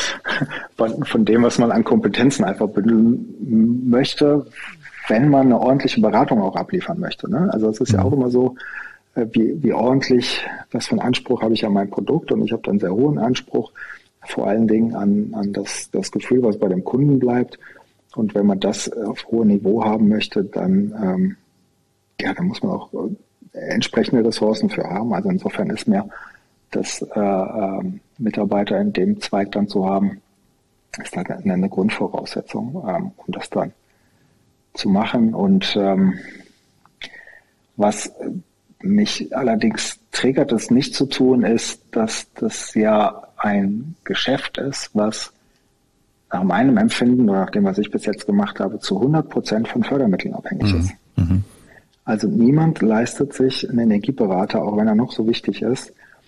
Speaker 4: von dem, was man an Kompetenzen einfach bündeln möchte, wenn man eine ordentliche Beratung auch abliefern möchte. Ne? Also es ist ja auch immer so, wie ordentlich, was für einen Anspruch habe ich an mein Produkt, und ich habe dann einen sehr hohen Anspruch, vor allen Dingen an das Gefühl, was bei dem Kunden bleibt. Und wenn man das auf hohem Niveau haben möchte, dann dann muss man auch entsprechende Ressourcen für haben. Also insofern ist mir das Mitarbeiter in dem Zweig dann zu haben, ist eine Grundvoraussetzung, um das dann zu machen. Und was mich allerdings triggert, es nicht zu tun, ist, dass das ja ein Geschäft ist, was nach meinem Empfinden oder nach dem, was ich bis jetzt gemacht habe, zu 100% von Fördermitteln abhängig ist. Mhm. Also niemand leistet sich einen Energieberater, auch wenn er noch so wichtig ist.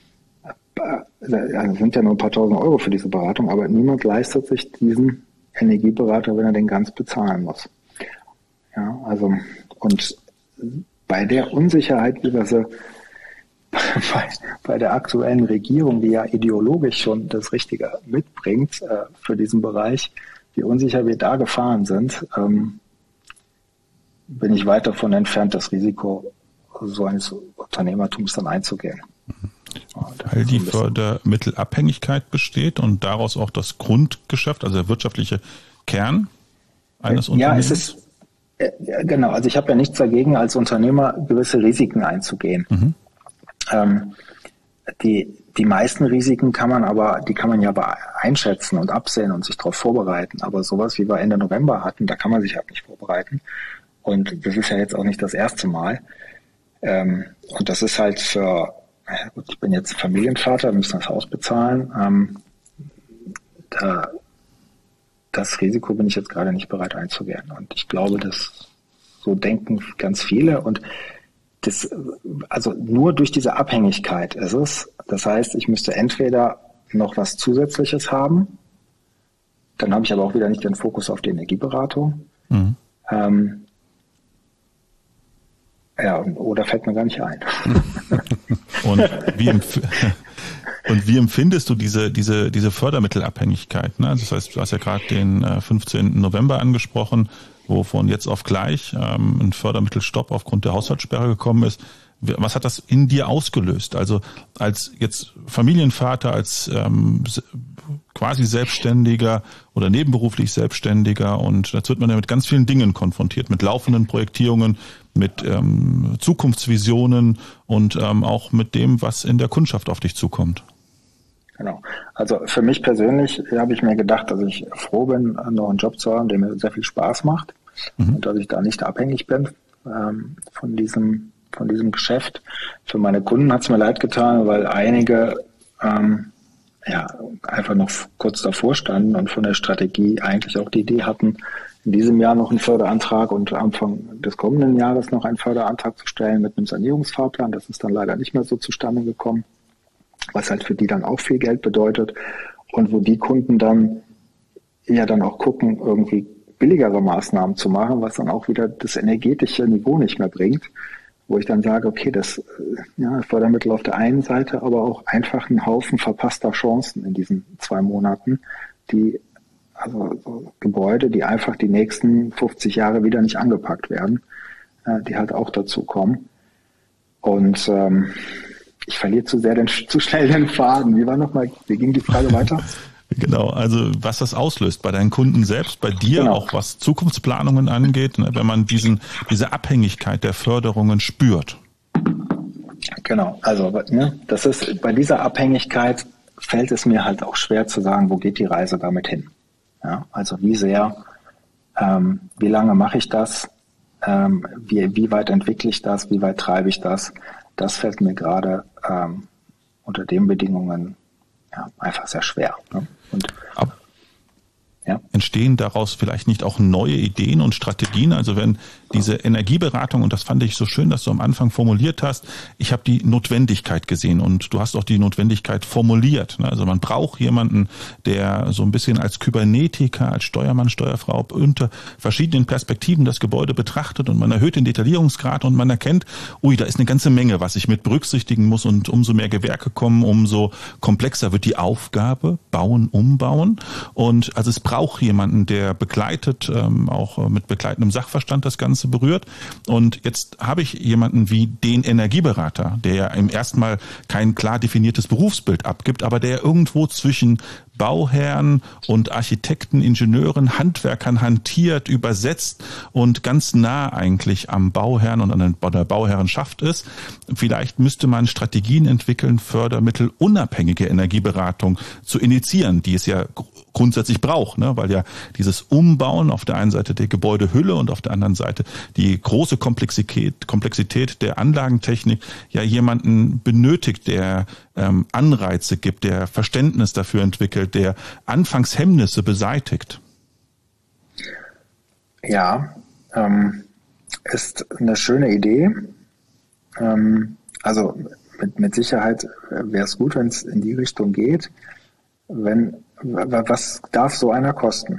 Speaker 4: Also sind ja nur ein paar tausend Euro für diese Beratung, aber niemand leistet sich diesen Energieberater, wenn er den ganz bezahlen muss. Ja, also, und bei der Unsicherheit, wie wir sie bei der aktuellen Regierung, die ja ideologisch schon das Richtige mitbringt für diesen Bereich, wie unsicher wir da gefahren sind, bin ich weit davon entfernt, das Risiko so eines Unternehmertums dann einzugehen.
Speaker 3: Weil die Fördermittelabhängigkeit besteht und daraus auch das Grundgeschäft, also der wirtschaftliche Kern eines Unternehmens?
Speaker 4: Ja, es ist genau. Also ich habe ja nichts dagegen, als Unternehmer gewisse Risiken einzugehen. Mhm. Die meisten Risiken kann man ja einschätzen und absehen und sich darauf vorbereiten. Aber sowas, wie wir Ende November hatten, da kann man sich halt nicht vorbereiten. Und das ist ja jetzt auch nicht das erste Mal. Und das ist halt ich bin jetzt Familienvater, wir müssen das Haus bezahlen. Das Risiko bin ich jetzt gerade nicht bereit einzugehen. Und ich glaube, dass so denken ganz viele. Und also nur durch diese Abhängigkeit ist es. Das heißt, ich müsste entweder noch was Zusätzliches haben, dann habe ich aber auch wieder nicht den Fokus auf die Energieberatung. Mhm. Oder fällt mir gar nicht ein.
Speaker 3: Und wie empfindest du diese Fördermittelabhängigkeit? Ne? Das heißt, du hast ja gerade den 15. November angesprochen, wo von jetzt auf gleich ein Fördermittelstopp aufgrund der Haushaltssperre gekommen ist. Was hat das in dir ausgelöst? Also als jetzt Familienvater, als quasi Selbstständiger oder nebenberuflich Selbstständiger, und jetzt wird man ja mit ganz vielen Dingen konfrontiert, mit laufenden Projektierungen, mit Zukunftsvisionen und auch mit dem, was in der Kundschaft auf dich zukommt.
Speaker 4: Genau. Also für mich persönlich habe ich mir gedacht, dass ich froh bin, noch einen Job zu haben, der mir sehr viel Spaß macht und dass ich da nicht abhängig bin von diesem Geschäft. Für meine Kunden hat es mir leid getan, weil einige einfach noch kurz davor standen und von der Strategie eigentlich auch die Idee hatten, in diesem Jahr noch einen Förderantrag und Anfang des kommenden Jahres noch einen Förderantrag zu stellen mit einem Sanierungsfahrplan. Das ist dann leider nicht mehr so zustande gekommen, was halt für die dann auch viel Geld bedeutet und wo die Kunden dann auch gucken, irgendwie billigere Maßnahmen zu machen, was dann auch wieder das energetische Niveau nicht mehr bringt, wo ich dann sage, okay, das Fördermittel auf der einen Seite, aber auch einfach ein Haufen verpasster Chancen in diesen 2 Monaten, also so Gebäude, die einfach die nächsten 50 Jahre wieder nicht angepackt werden, die halt auch dazu kommen. Und ich verliere zu schnell den Faden. Wie ging die Frage weiter?
Speaker 3: Genau, also was das auslöst bei deinen Kunden selbst, bei dir genau. Auch was Zukunftsplanungen angeht, wenn man diese Abhängigkeit der Förderungen spürt.
Speaker 4: Genau, also das ist bei dieser Abhängigkeit fällt es mir halt auch schwer zu sagen, wo geht die Reise damit hin. Ja, also wie sehr, wie lange mache ich das, wie weit entwickle ich das, wie weit treibe ich das, das fällt mir gerade unter den Bedingungen einfach sehr schwer. Ne? Und
Speaker 3: entstehen daraus vielleicht nicht auch neue Ideen und Strategien? Also wenn diese Energieberatung, und das fand ich so schön, dass du am Anfang formuliert hast, ich habe die Notwendigkeit gesehen und du hast auch die Notwendigkeit formuliert. Also man braucht jemanden, der so ein bisschen als Kybernetiker, als Steuermann, Steuerfrau unter verschiedenen Perspektiven das Gebäude betrachtet und man erhöht den Detaillierungsgrad und man erkennt, da ist eine ganze Menge, was ich mit berücksichtigen muss, und umso mehr Gewerke kommen, umso komplexer wird die Aufgabe, bauen, umbauen. Und also es braucht jemanden, der begleitet, auch mit begleitendem Sachverstand das Ganze berührt. Und jetzt habe ich jemanden wie den Energieberater, der ja im ersten Mal kein klar definiertes Berufsbild abgibt, aber der irgendwo zwischen Bauherren und Architekten, Ingenieuren, Handwerkern hantiert, übersetzt und ganz nah eigentlich am Bauherrn und an der Bauherrenschaft ist. Vielleicht müsste man Strategien entwickeln, Fördermittel unabhängige Energieberatung zu initiieren, die es ja grundsätzlich braucht, ne? Weil ja dieses Umbauen auf der einen Seite der Gebäudehülle und auf der anderen Seite die große Komplexität der Anlagentechnik ja jemanden benötigt, der Anreize gibt, der Verständnis dafür entwickelt, der Anfangshemmnisse beseitigt.
Speaker 4: Ja, ist eine schöne Idee. Also mit Sicherheit wäre es gut, wenn es in die Richtung geht. Was darf so einer kosten?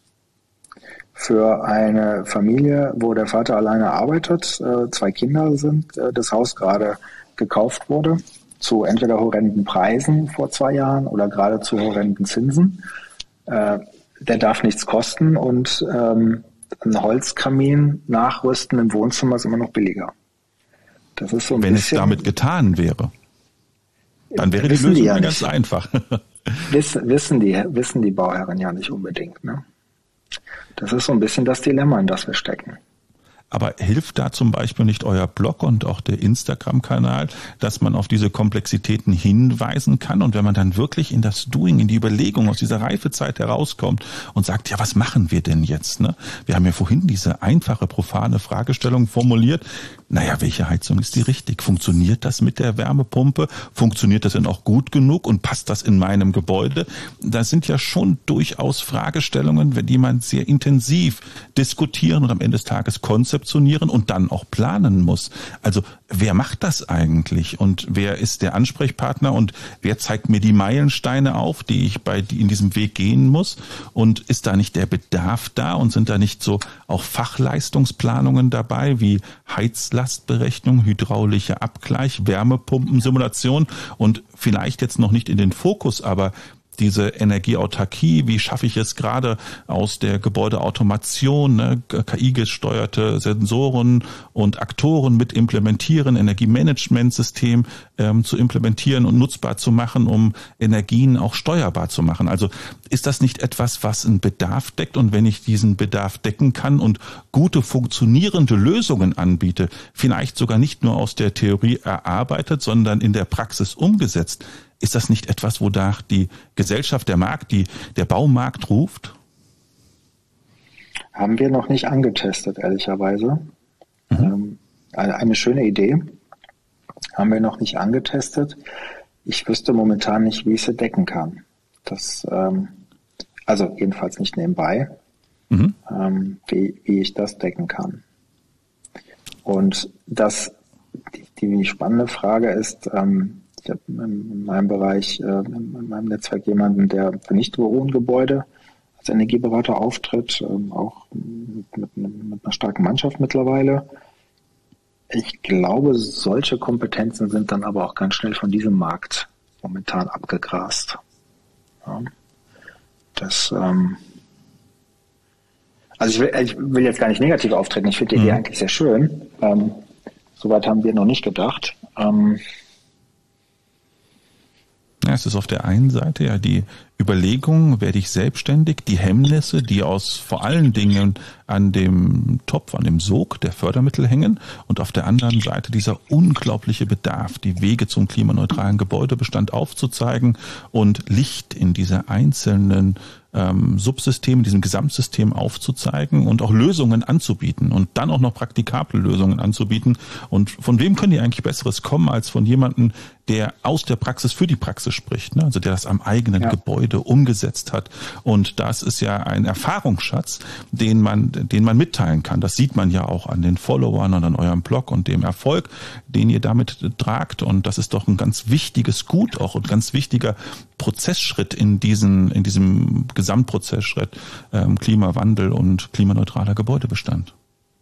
Speaker 4: Für eine Familie, wo der Vater alleine arbeitet, 2 Kinder sind, das Haus gerade gekauft wurde, zu entweder horrenden Preisen vor 2 Jahren oder gerade zu horrenden Zinsen. Der darf nichts kosten und ein Holzkamin nachrüsten im Wohnzimmer ist immer noch billiger. Das ist so ein
Speaker 3: Wenn
Speaker 4: bisschen,
Speaker 3: es damit getan wäre, dann wäre die Lösung ja ganz einfach.
Speaker 4: Wissen die Bauherren ja nicht unbedingt. Ne? Das ist so ein bisschen das Dilemma, in das wir stecken.
Speaker 3: Aber hilft da zum Beispiel nicht euer Blog und auch der Instagram-Kanal, dass man auf diese Komplexitäten hinweisen kann? Und wenn man dann wirklich in das Doing, in die Überlegung aus dieser Reifezeit herauskommt und sagt, ja, was machen wir denn jetzt? Ne? Wir haben ja vorhin diese einfache, profane Fragestellung formuliert. Naja, welche Heizung ist die richtig? Funktioniert das mit der Wärmepumpe? Funktioniert das denn auch gut genug und passt das in meinem Gebäude? Das sind ja schon durchaus Fragestellungen, die man sehr intensiv diskutieren und am Ende des Tages konzeptionieren und dann auch planen muss. Also wer macht das eigentlich und wer ist der Ansprechpartner und wer zeigt mir die Meilensteine auf, die ich in diesem Weg gehen muss? Und ist da nicht der Bedarf da und sind da nicht so auch Fachleistungsplanungen dabei wie Heizlastberechnung, hydraulischer Abgleich, Wärmepumpensimulation und vielleicht jetzt noch nicht in den Fokus, aber diese Energieautarkie, wie schaffe ich es gerade aus der Gebäudeautomation, ne, KI-gesteuerte Sensoren und Aktoren mit implementieren, Energiemanagementsystem zu implementieren und nutzbar zu machen, um Energien auch steuerbar zu machen. Also ist das nicht etwas, was einen Bedarf deckt? Und wenn ich diesen Bedarf decken kann und gute funktionierende Lösungen anbiete, vielleicht sogar nicht nur aus der Theorie erarbeitet, sondern in der Praxis umgesetzt, ist das nicht etwas, wonach die Gesellschaft, der Markt, der Baumarkt ruft?
Speaker 4: Haben wir noch nicht angetestet, ehrlicherweise. Eine schöne Idee. Haben wir noch nicht angetestet. Ich wüsste momentan nicht, wie ich sie decken kann. Das, also jedenfalls nicht nebenbei, wie ich das decken kann. Und die spannende Frage ist, ich habe in meinem Bereich, in meinem Netzwerk jemanden, der für Nichtbürogebäude als Energieberater auftritt, auch mit einer starken Mannschaft mittlerweile. Ich glaube, solche Kompetenzen sind dann aber auch ganz schnell von diesem Markt momentan abgegrast. Ja. Das, also ich will jetzt gar nicht negativ auftreten. Ich finde die Idee eigentlich sehr schön. Soweit haben wir noch nicht gedacht.
Speaker 3: Ja, es ist auf der einen Seite ja die Überlegung, werde ich selbstständig, die Hemmnisse, die aus vor allen Dingen an dem Topf, an dem Sog der Fördermittel hängen und auf der anderen Seite dieser unglaubliche Bedarf, die Wege zum klimaneutralen Gebäudebestand aufzuzeigen und Licht in diese einzelnen Subsystem, in diesem Gesamtsystem aufzuzeigen und auch Lösungen anzubieten und dann auch noch praktikable Lösungen anzubieten. Und von wem können die eigentlich Besseres kommen als von jemandem, der aus der Praxis für die Praxis spricht, ne? Also der das am eigenen Gebäude umgesetzt hat. Und das ist ja ein Erfahrungsschatz, den man mitteilen kann. Das sieht man ja auch an den Followern und an eurem Blog und dem Erfolg, den ihr damit tragt. Und das ist doch ein ganz wichtiges Gut auch und ganz wichtiger Prozessschritt in diesem Gesamtprozessschritt Klimawandel und klimaneutraler Gebäudebestand.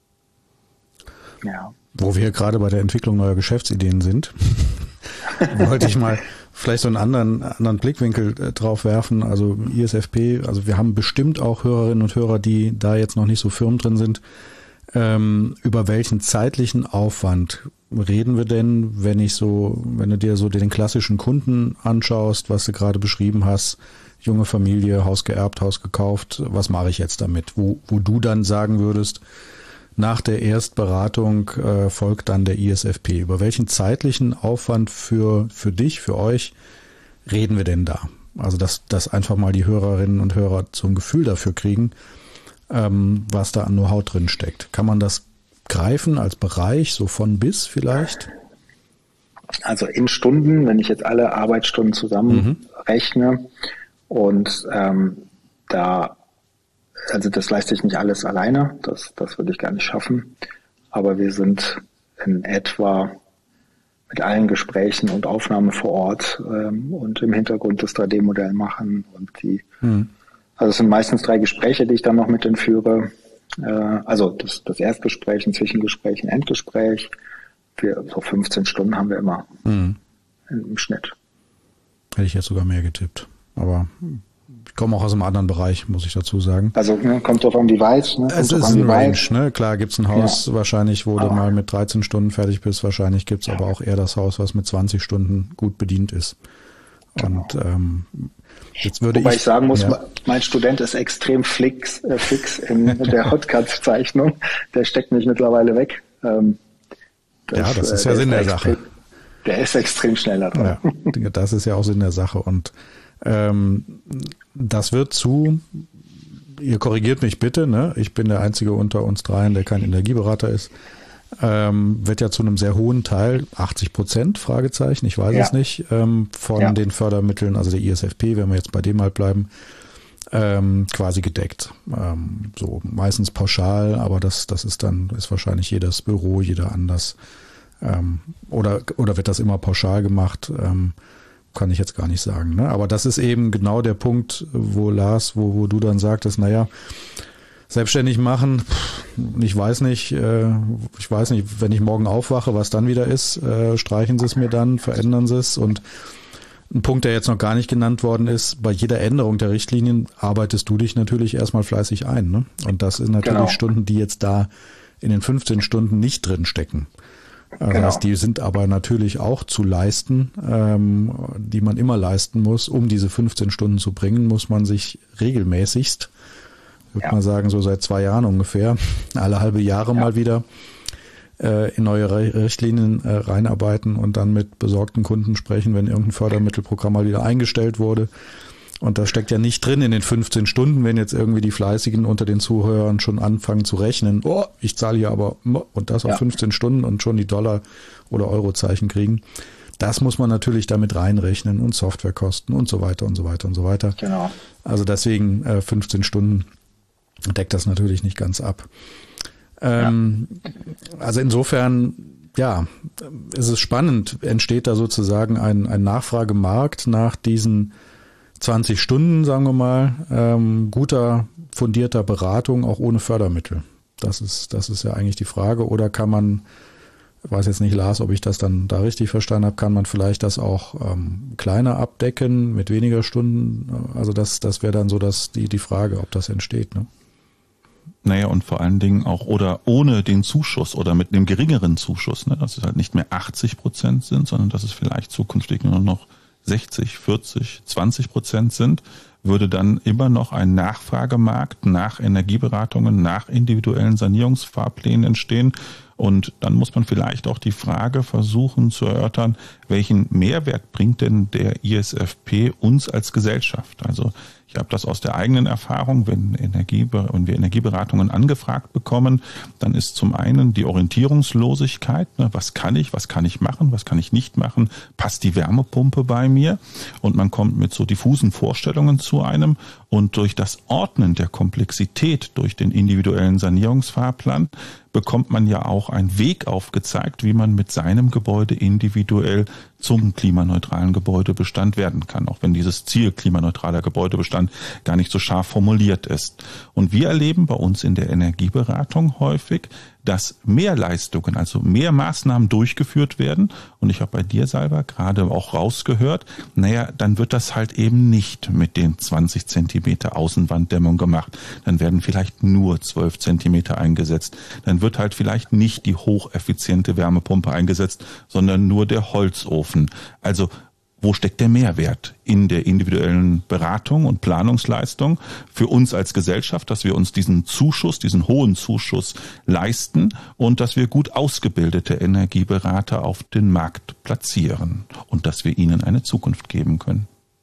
Speaker 4: Ja.
Speaker 2: Wo wir gerade bei der Entwicklung neuer Geschäftsideen sind, wollte ich mal vielleicht so einen anderen Blickwinkel drauf werfen. Also ISFP, also wir haben bestimmt auch Hörerinnen und Hörer, die da jetzt noch nicht so firm drin sind. Über welchen zeitlichen Aufwand reden wir denn, wenn du dir so den klassischen Kunden anschaust, was du gerade beschrieben hast, junge Familie, Haus geerbt, Haus gekauft, was mache ich jetzt damit? Wo du dann sagen würdest, nach der Erstberatung folgt dann der ISFP. Über welchen zeitlichen Aufwand für dich, für euch reden wir denn da? Also dass einfach mal die Hörerinnen und Hörer so ein Gefühl dafür kriegen, was da an Know-how drin steckt. Kann man das greifen als Bereich, so von bis vielleicht?
Speaker 4: Also in Stunden, wenn ich jetzt alle Arbeitsstunden zusammenrechne und also das leiste ich nicht alles alleine, das würde ich gar nicht schaffen, aber wir sind in etwa mit allen Gesprächen und Aufnahmen vor Ort und im Hintergrund das 3D-Modell machen und also es sind meistens 3 Gespräche, die ich dann noch mit denen führe. Also das Erstgespräch, ein Zwischengespräch, ein Endgespräch. So 15 Stunden haben wir immer im Schnitt.
Speaker 2: Hätte ich jetzt sogar mehr getippt. Aber ich komme auch aus einem anderen Bereich, muss ich dazu sagen.
Speaker 4: Also kommt drauf an, wie weit. Ne?
Speaker 2: Es ist ein Range, ne? Klar gibt's ein Haus wahrscheinlich, wo du mal mit 13 Stunden fertig bist. Wahrscheinlich gibt's aber auch eher das Haus, was mit 20 Stunden gut bedient ist. Und jetzt wobei
Speaker 4: ich sagen muss, mein Student ist extrem fix in der Hotcut-Zeichnung. Der steckt mich mittlerweile weg.
Speaker 2: Das ist ja Sinn der Sache.
Speaker 4: Der ist extrem schnell da dran.
Speaker 2: Ja, das ist ja auch Sinn der Sache. Und das wird ihr korrigiert mich bitte, ne? Ich bin der Einzige unter uns dreien, der kein Energieberater ist, wird ja zu einem sehr hohen Teil, 80%, Fragezeichen, ich weiß es nicht, von den Fördermitteln, also der ISFP, wenn wir jetzt bei dem halt bleiben, quasi gedeckt. So meistens pauschal, aber das ist wahrscheinlich jedes Büro, jeder anders. Oder wird das immer pauschal gemacht? Kann ich jetzt gar nicht sagen. Ne? Aber das ist eben genau der Punkt, wo Lars, wo du dann sagtest, selbstständig machen, ich weiß nicht, wenn ich morgen aufwache, was dann wieder ist, streichen sie es mir dann, verändern sie es. Und ein Punkt, der jetzt noch gar nicht genannt worden ist, bei jeder Änderung der Richtlinien arbeitest du dich natürlich erstmal fleißig ein. Ne? Und das sind natürlich Stunden, die jetzt da in den 15 Stunden nicht drin stecken. Das heißt, die sind aber natürlich auch zu leisten, die man immer leisten muss. Um diese 15 Stunden zu bringen, muss man sich regelmäßigst, würde man sagen, so seit 2 Jahren ungefähr, alle halbe Jahre mal wieder in neue Richtlinien reinarbeiten und dann mit besorgten Kunden sprechen, wenn irgendein Fördermittelprogramm mal wieder eingestellt wurde. Und das steckt ja nicht drin in den 15 Stunden, wenn jetzt irgendwie die Fleißigen unter den Zuhörern schon anfangen zu rechnen. Oh, ich zahle hier aber und das auf 15 Stunden und schon die Dollar- oder Eurozeichen kriegen. Das muss man natürlich damit reinrechnen und Softwarekosten und so weiter und so weiter und so weiter.
Speaker 4: Genau.
Speaker 2: Also deswegen 15 Stunden deckt das natürlich nicht ganz ab. Also insofern, ist es spannend, entsteht da sozusagen ein Nachfragemarkt nach diesen 20 Stunden, sagen wir mal, guter, fundierter Beratung, auch ohne Fördermittel. Das ist ja eigentlich die Frage. Oder kann man, ich weiß jetzt nicht, Lars, ob ich das dann da richtig verstanden habe, kann man vielleicht das auch kleiner abdecken, mit weniger Stunden? Also das wäre dann so die Frage, ob das entsteht, ne?
Speaker 3: Naja, und vor allen Dingen auch oder ohne den Zuschuss oder mit einem geringeren Zuschuss, ne? Dass es halt nicht mehr 80% sind, sondern dass es vielleicht zukünftig nur noch 60, 40, 20% sind, würde dann immer noch ein Nachfragemarkt nach Energieberatungen, nach individuellen Sanierungsfahrplänen entstehen. Und dann muss man vielleicht auch die Frage versuchen zu erörtern, welchen Mehrwert bringt denn der ISFP uns als Gesellschaft? Also ich habe das aus der eigenen Erfahrung, wenn wir Energieberatungen angefragt bekommen, dann ist zum einen die Orientierungslosigkeit, ne, was kann ich machen, was kann ich nicht machen, passt die Wärmepumpe bei mir? Und man kommt mit so diffusen Vorstellungen zu einem und durch das Ordnen der Komplexität durch den individuellen Sanierungsfahrplan bekommt man ja auch einen Weg aufgezeigt, wie man mit seinem Gebäude individuell zum klimaneutralen Gebäudebestand werden kann, auch wenn dieses Ziel klimaneutraler Gebäudebestand gar nicht so scharf formuliert ist. Und wir erleben bei uns in der Energieberatung häufig, dass mehr Leistungen, also mehr Maßnahmen durchgeführt werden. Und ich habe bei dir, Salva, gerade auch rausgehört, dann wird das halt eben nicht mit den 20 Zentimeter Außenwanddämmung gemacht. Dann werden vielleicht nur 12 Zentimeter eingesetzt. Dann dann wird halt vielleicht nicht die hocheffiziente Wärmepumpe eingesetzt, sondern nur der Holzofen. Also wo steckt der Mehrwert? In der individuellen Beratung und Planungsleistung für uns als Gesellschaft, dass wir uns diesen Zuschuss, diesen hohen Zuschuss leisten und dass wir gut ausgebildete Energieberater auf den Markt platzieren und dass wir ihnen eine Zukunft geben können.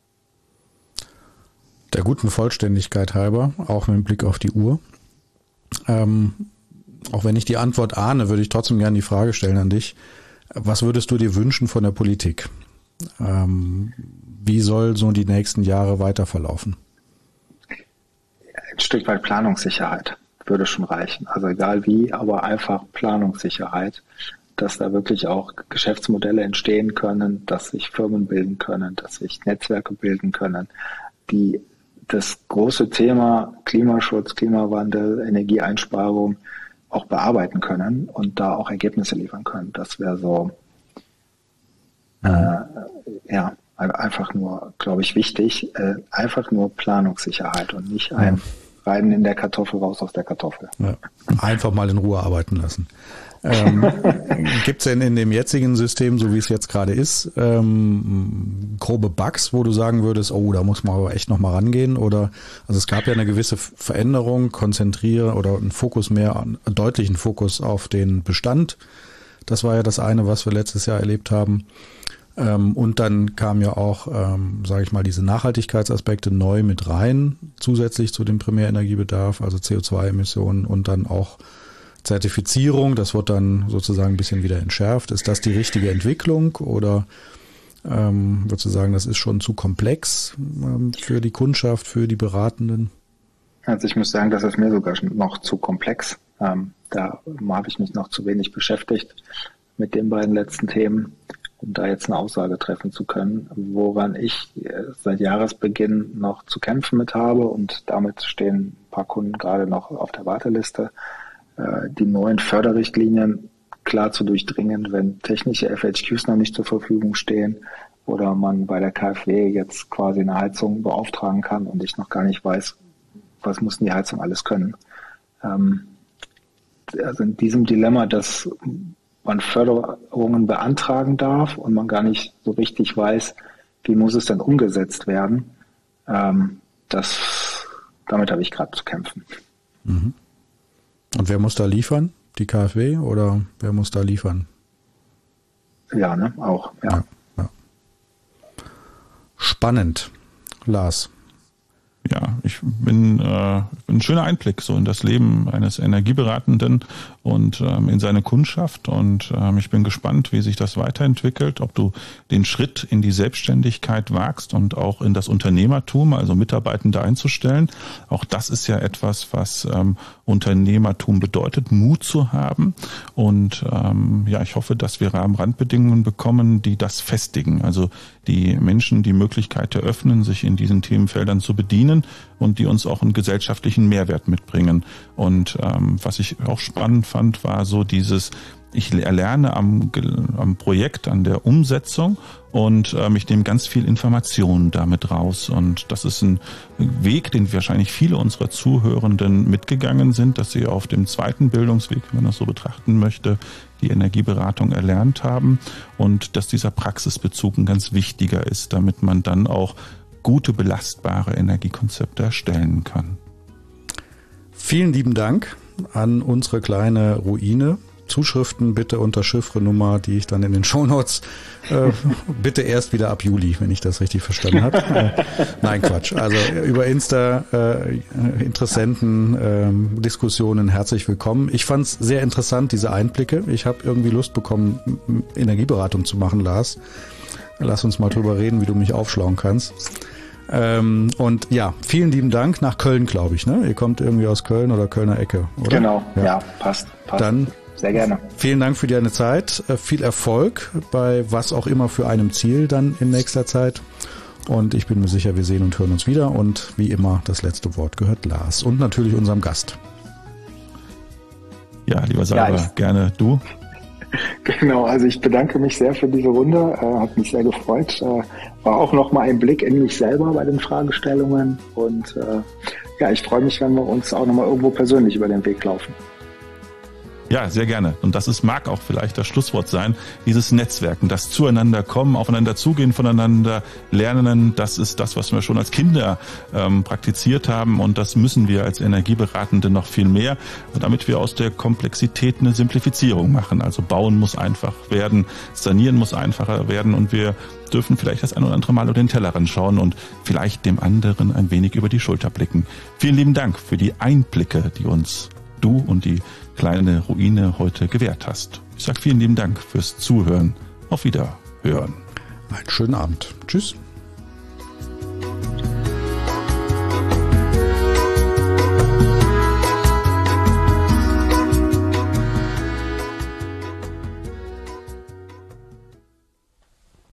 Speaker 2: Der guten Vollständigkeit halber, auch mit Blick auf die Uhr. Auch wenn ich die Antwort ahne, würde ich trotzdem gerne die Frage stellen an dich. Was würdest du dir wünschen von der Politik? Wie soll so die nächsten Jahre weiter verlaufen?
Speaker 4: Ein Stück weit Planungssicherheit würde schon reichen. Also egal wie, aber einfach Planungssicherheit, dass da wirklich auch Geschäftsmodelle entstehen können, dass sich Firmen bilden können, dass sich Netzwerke bilden können, die das große Thema Klimaschutz, Klimawandel, Energieeinsparung auch bearbeiten können und da auch Ergebnisse liefern können. Das wäre so einfach nur, glaube ich, wichtig. Einfach nur Planungssicherheit und nicht ein rein in der Kartoffel, raus aus der Kartoffel.
Speaker 2: Ja. Einfach mal in Ruhe arbeiten lassen. Gibt es denn in dem jetzigen System, so wie es jetzt gerade ist, grobe Bugs, wo du sagen würdest, oh, da muss man aber echt noch mal rangehen? Oder, also es gab ja eine gewisse Veränderung, oder einen Fokus einen deutlichen Fokus auf den Bestand. Das war ja das eine, was wir letztes Jahr erlebt haben. Und dann kam ja auch, sage ich mal, diese Nachhaltigkeitsaspekte neu mit rein, zusätzlich zu dem Primärenergiebedarf, also CO2-Emissionen und dann auch Zertifizierung. Das wird dann sozusagen ein bisschen wieder entschärft. Ist das die richtige Entwicklung oder würdest du sagen, das ist schon zu komplex für die Kundschaft, für die Beratenden?
Speaker 4: Also ich muss sagen, das ist mir sogar noch zu komplex. Da habe ich mich noch zu wenig beschäftigt mit den beiden letzten Themen, um da jetzt eine Aussage treffen zu können, woran ich seit Jahresbeginn noch zu kämpfen mit habe, und damit stehen ein paar Kunden gerade noch auf der Warteliste, die neuen Förderrichtlinien klar zu durchdringen, wenn technische FHQs noch nicht zur Verfügung stehen oder man bei der KfW jetzt quasi eine Heizung beauftragen kann und ich noch gar nicht weiß, was muss denn die Heizung alles können. Also in diesem Dilemma, dass man Förderungen beantragen darf und man gar nicht so richtig weiß, wie muss es denn umgesetzt werden, damit habe ich gerade zu kämpfen.
Speaker 2: Mhm. Und wer muss da liefern? Die KfW oder wer muss da liefern?
Speaker 4: Ja, ne, auch, ja.
Speaker 3: Spannend, Lars. Ja, ich bin ein schöner Einblick so in das Leben eines Energieberatenden und in seine Kundschaft, und ich bin gespannt, wie sich das weiterentwickelt, ob du den Schritt in die Selbstständigkeit wagst und auch in das Unternehmertum, also Mitarbeitende einzustellen. Auch das ist ja etwas, was Unternehmertum bedeutet, Mut zu haben, und ich hoffe, dass wir Rahmenbedingungen bekommen, die das festigen, also die Menschen die Möglichkeit eröffnen, sich in diesen Themenfeldern zu bedienen und die uns auch einen gesellschaftlichen Mehrwert mitbringen. Und was ich auch spannend fand, war so dieses, ich erlerne am Projekt, an der Umsetzung, und ich nehme ganz viel Informationen damit raus. Und das ist ein Weg, den wahrscheinlich viele unserer Zuhörenden mitgegangen sind, dass sie auf dem zweiten Bildungsweg, wenn man das so betrachten möchte, die Energieberatung erlernt haben, und dass dieser Praxisbezug ein ganz wichtiger ist, damit man dann auch gute, belastbare Energiekonzepte erstellen kann.
Speaker 2: Vielen lieben Dank an unsere kleine Ruine. Zuschriften bitte unter Chiffrenummer, die ich dann in den Shownotes bitte erst wieder ab Juli, wenn ich das richtig verstanden habe. Nein, Quatsch. Also über Insta Interessenten Diskussionen herzlich willkommen. Ich fand es sehr interessant, diese Einblicke. Ich habe irgendwie Lust bekommen, Energieberatung zu machen, Lars. Lass uns mal drüber reden, wie du mich aufschlauen kannst. Und ja, vielen lieben Dank nach Köln, glaube ich. Ne? Ihr kommt irgendwie aus Köln oder Kölner Ecke, oder?
Speaker 4: Genau, ja, passt.
Speaker 2: Dann
Speaker 4: sehr gerne.
Speaker 2: Vielen Dank für deine Zeit. Viel Erfolg bei was auch immer für einem Ziel dann in nächster Zeit. Und ich bin mir sicher, wir sehen und hören uns wieder. Und wie immer, das letzte Wort gehört Lars und natürlich unserem Gast.
Speaker 3: Ja, lieber Salva, gerne du.
Speaker 4: Genau, also ich bedanke mich sehr für diese Runde. Hat mich sehr gefreut. War auch nochmal ein Blick in mich selber bei den Fragestellungen. Und ich freue mich, wenn wir uns auch nochmal irgendwo persönlich über den Weg laufen.
Speaker 3: Ja, sehr gerne. Und mag auch vielleicht das Schlusswort sein, dieses Netzwerken, das Zueinander kommen, aufeinander zugehen, voneinander lernen, das ist das, was wir schon als Kinder praktiziert haben und das müssen wir als Energieberatende noch viel mehr, damit wir aus der Komplexität eine Simplifizierung machen. Also bauen muss einfach werden, sanieren muss einfacher werden und wir dürfen vielleicht das ein oder andere Mal über den Tellerrand schauen und vielleicht dem anderen ein wenig über die Schulter blicken. Vielen lieben Dank für die Einblicke, die uns du und die kleine Ruine heute gewährt hast. Ich sage vielen lieben Dank fürs Zuhören. Auf Wiederhören.
Speaker 2: Einen schönen Abend. Tschüss.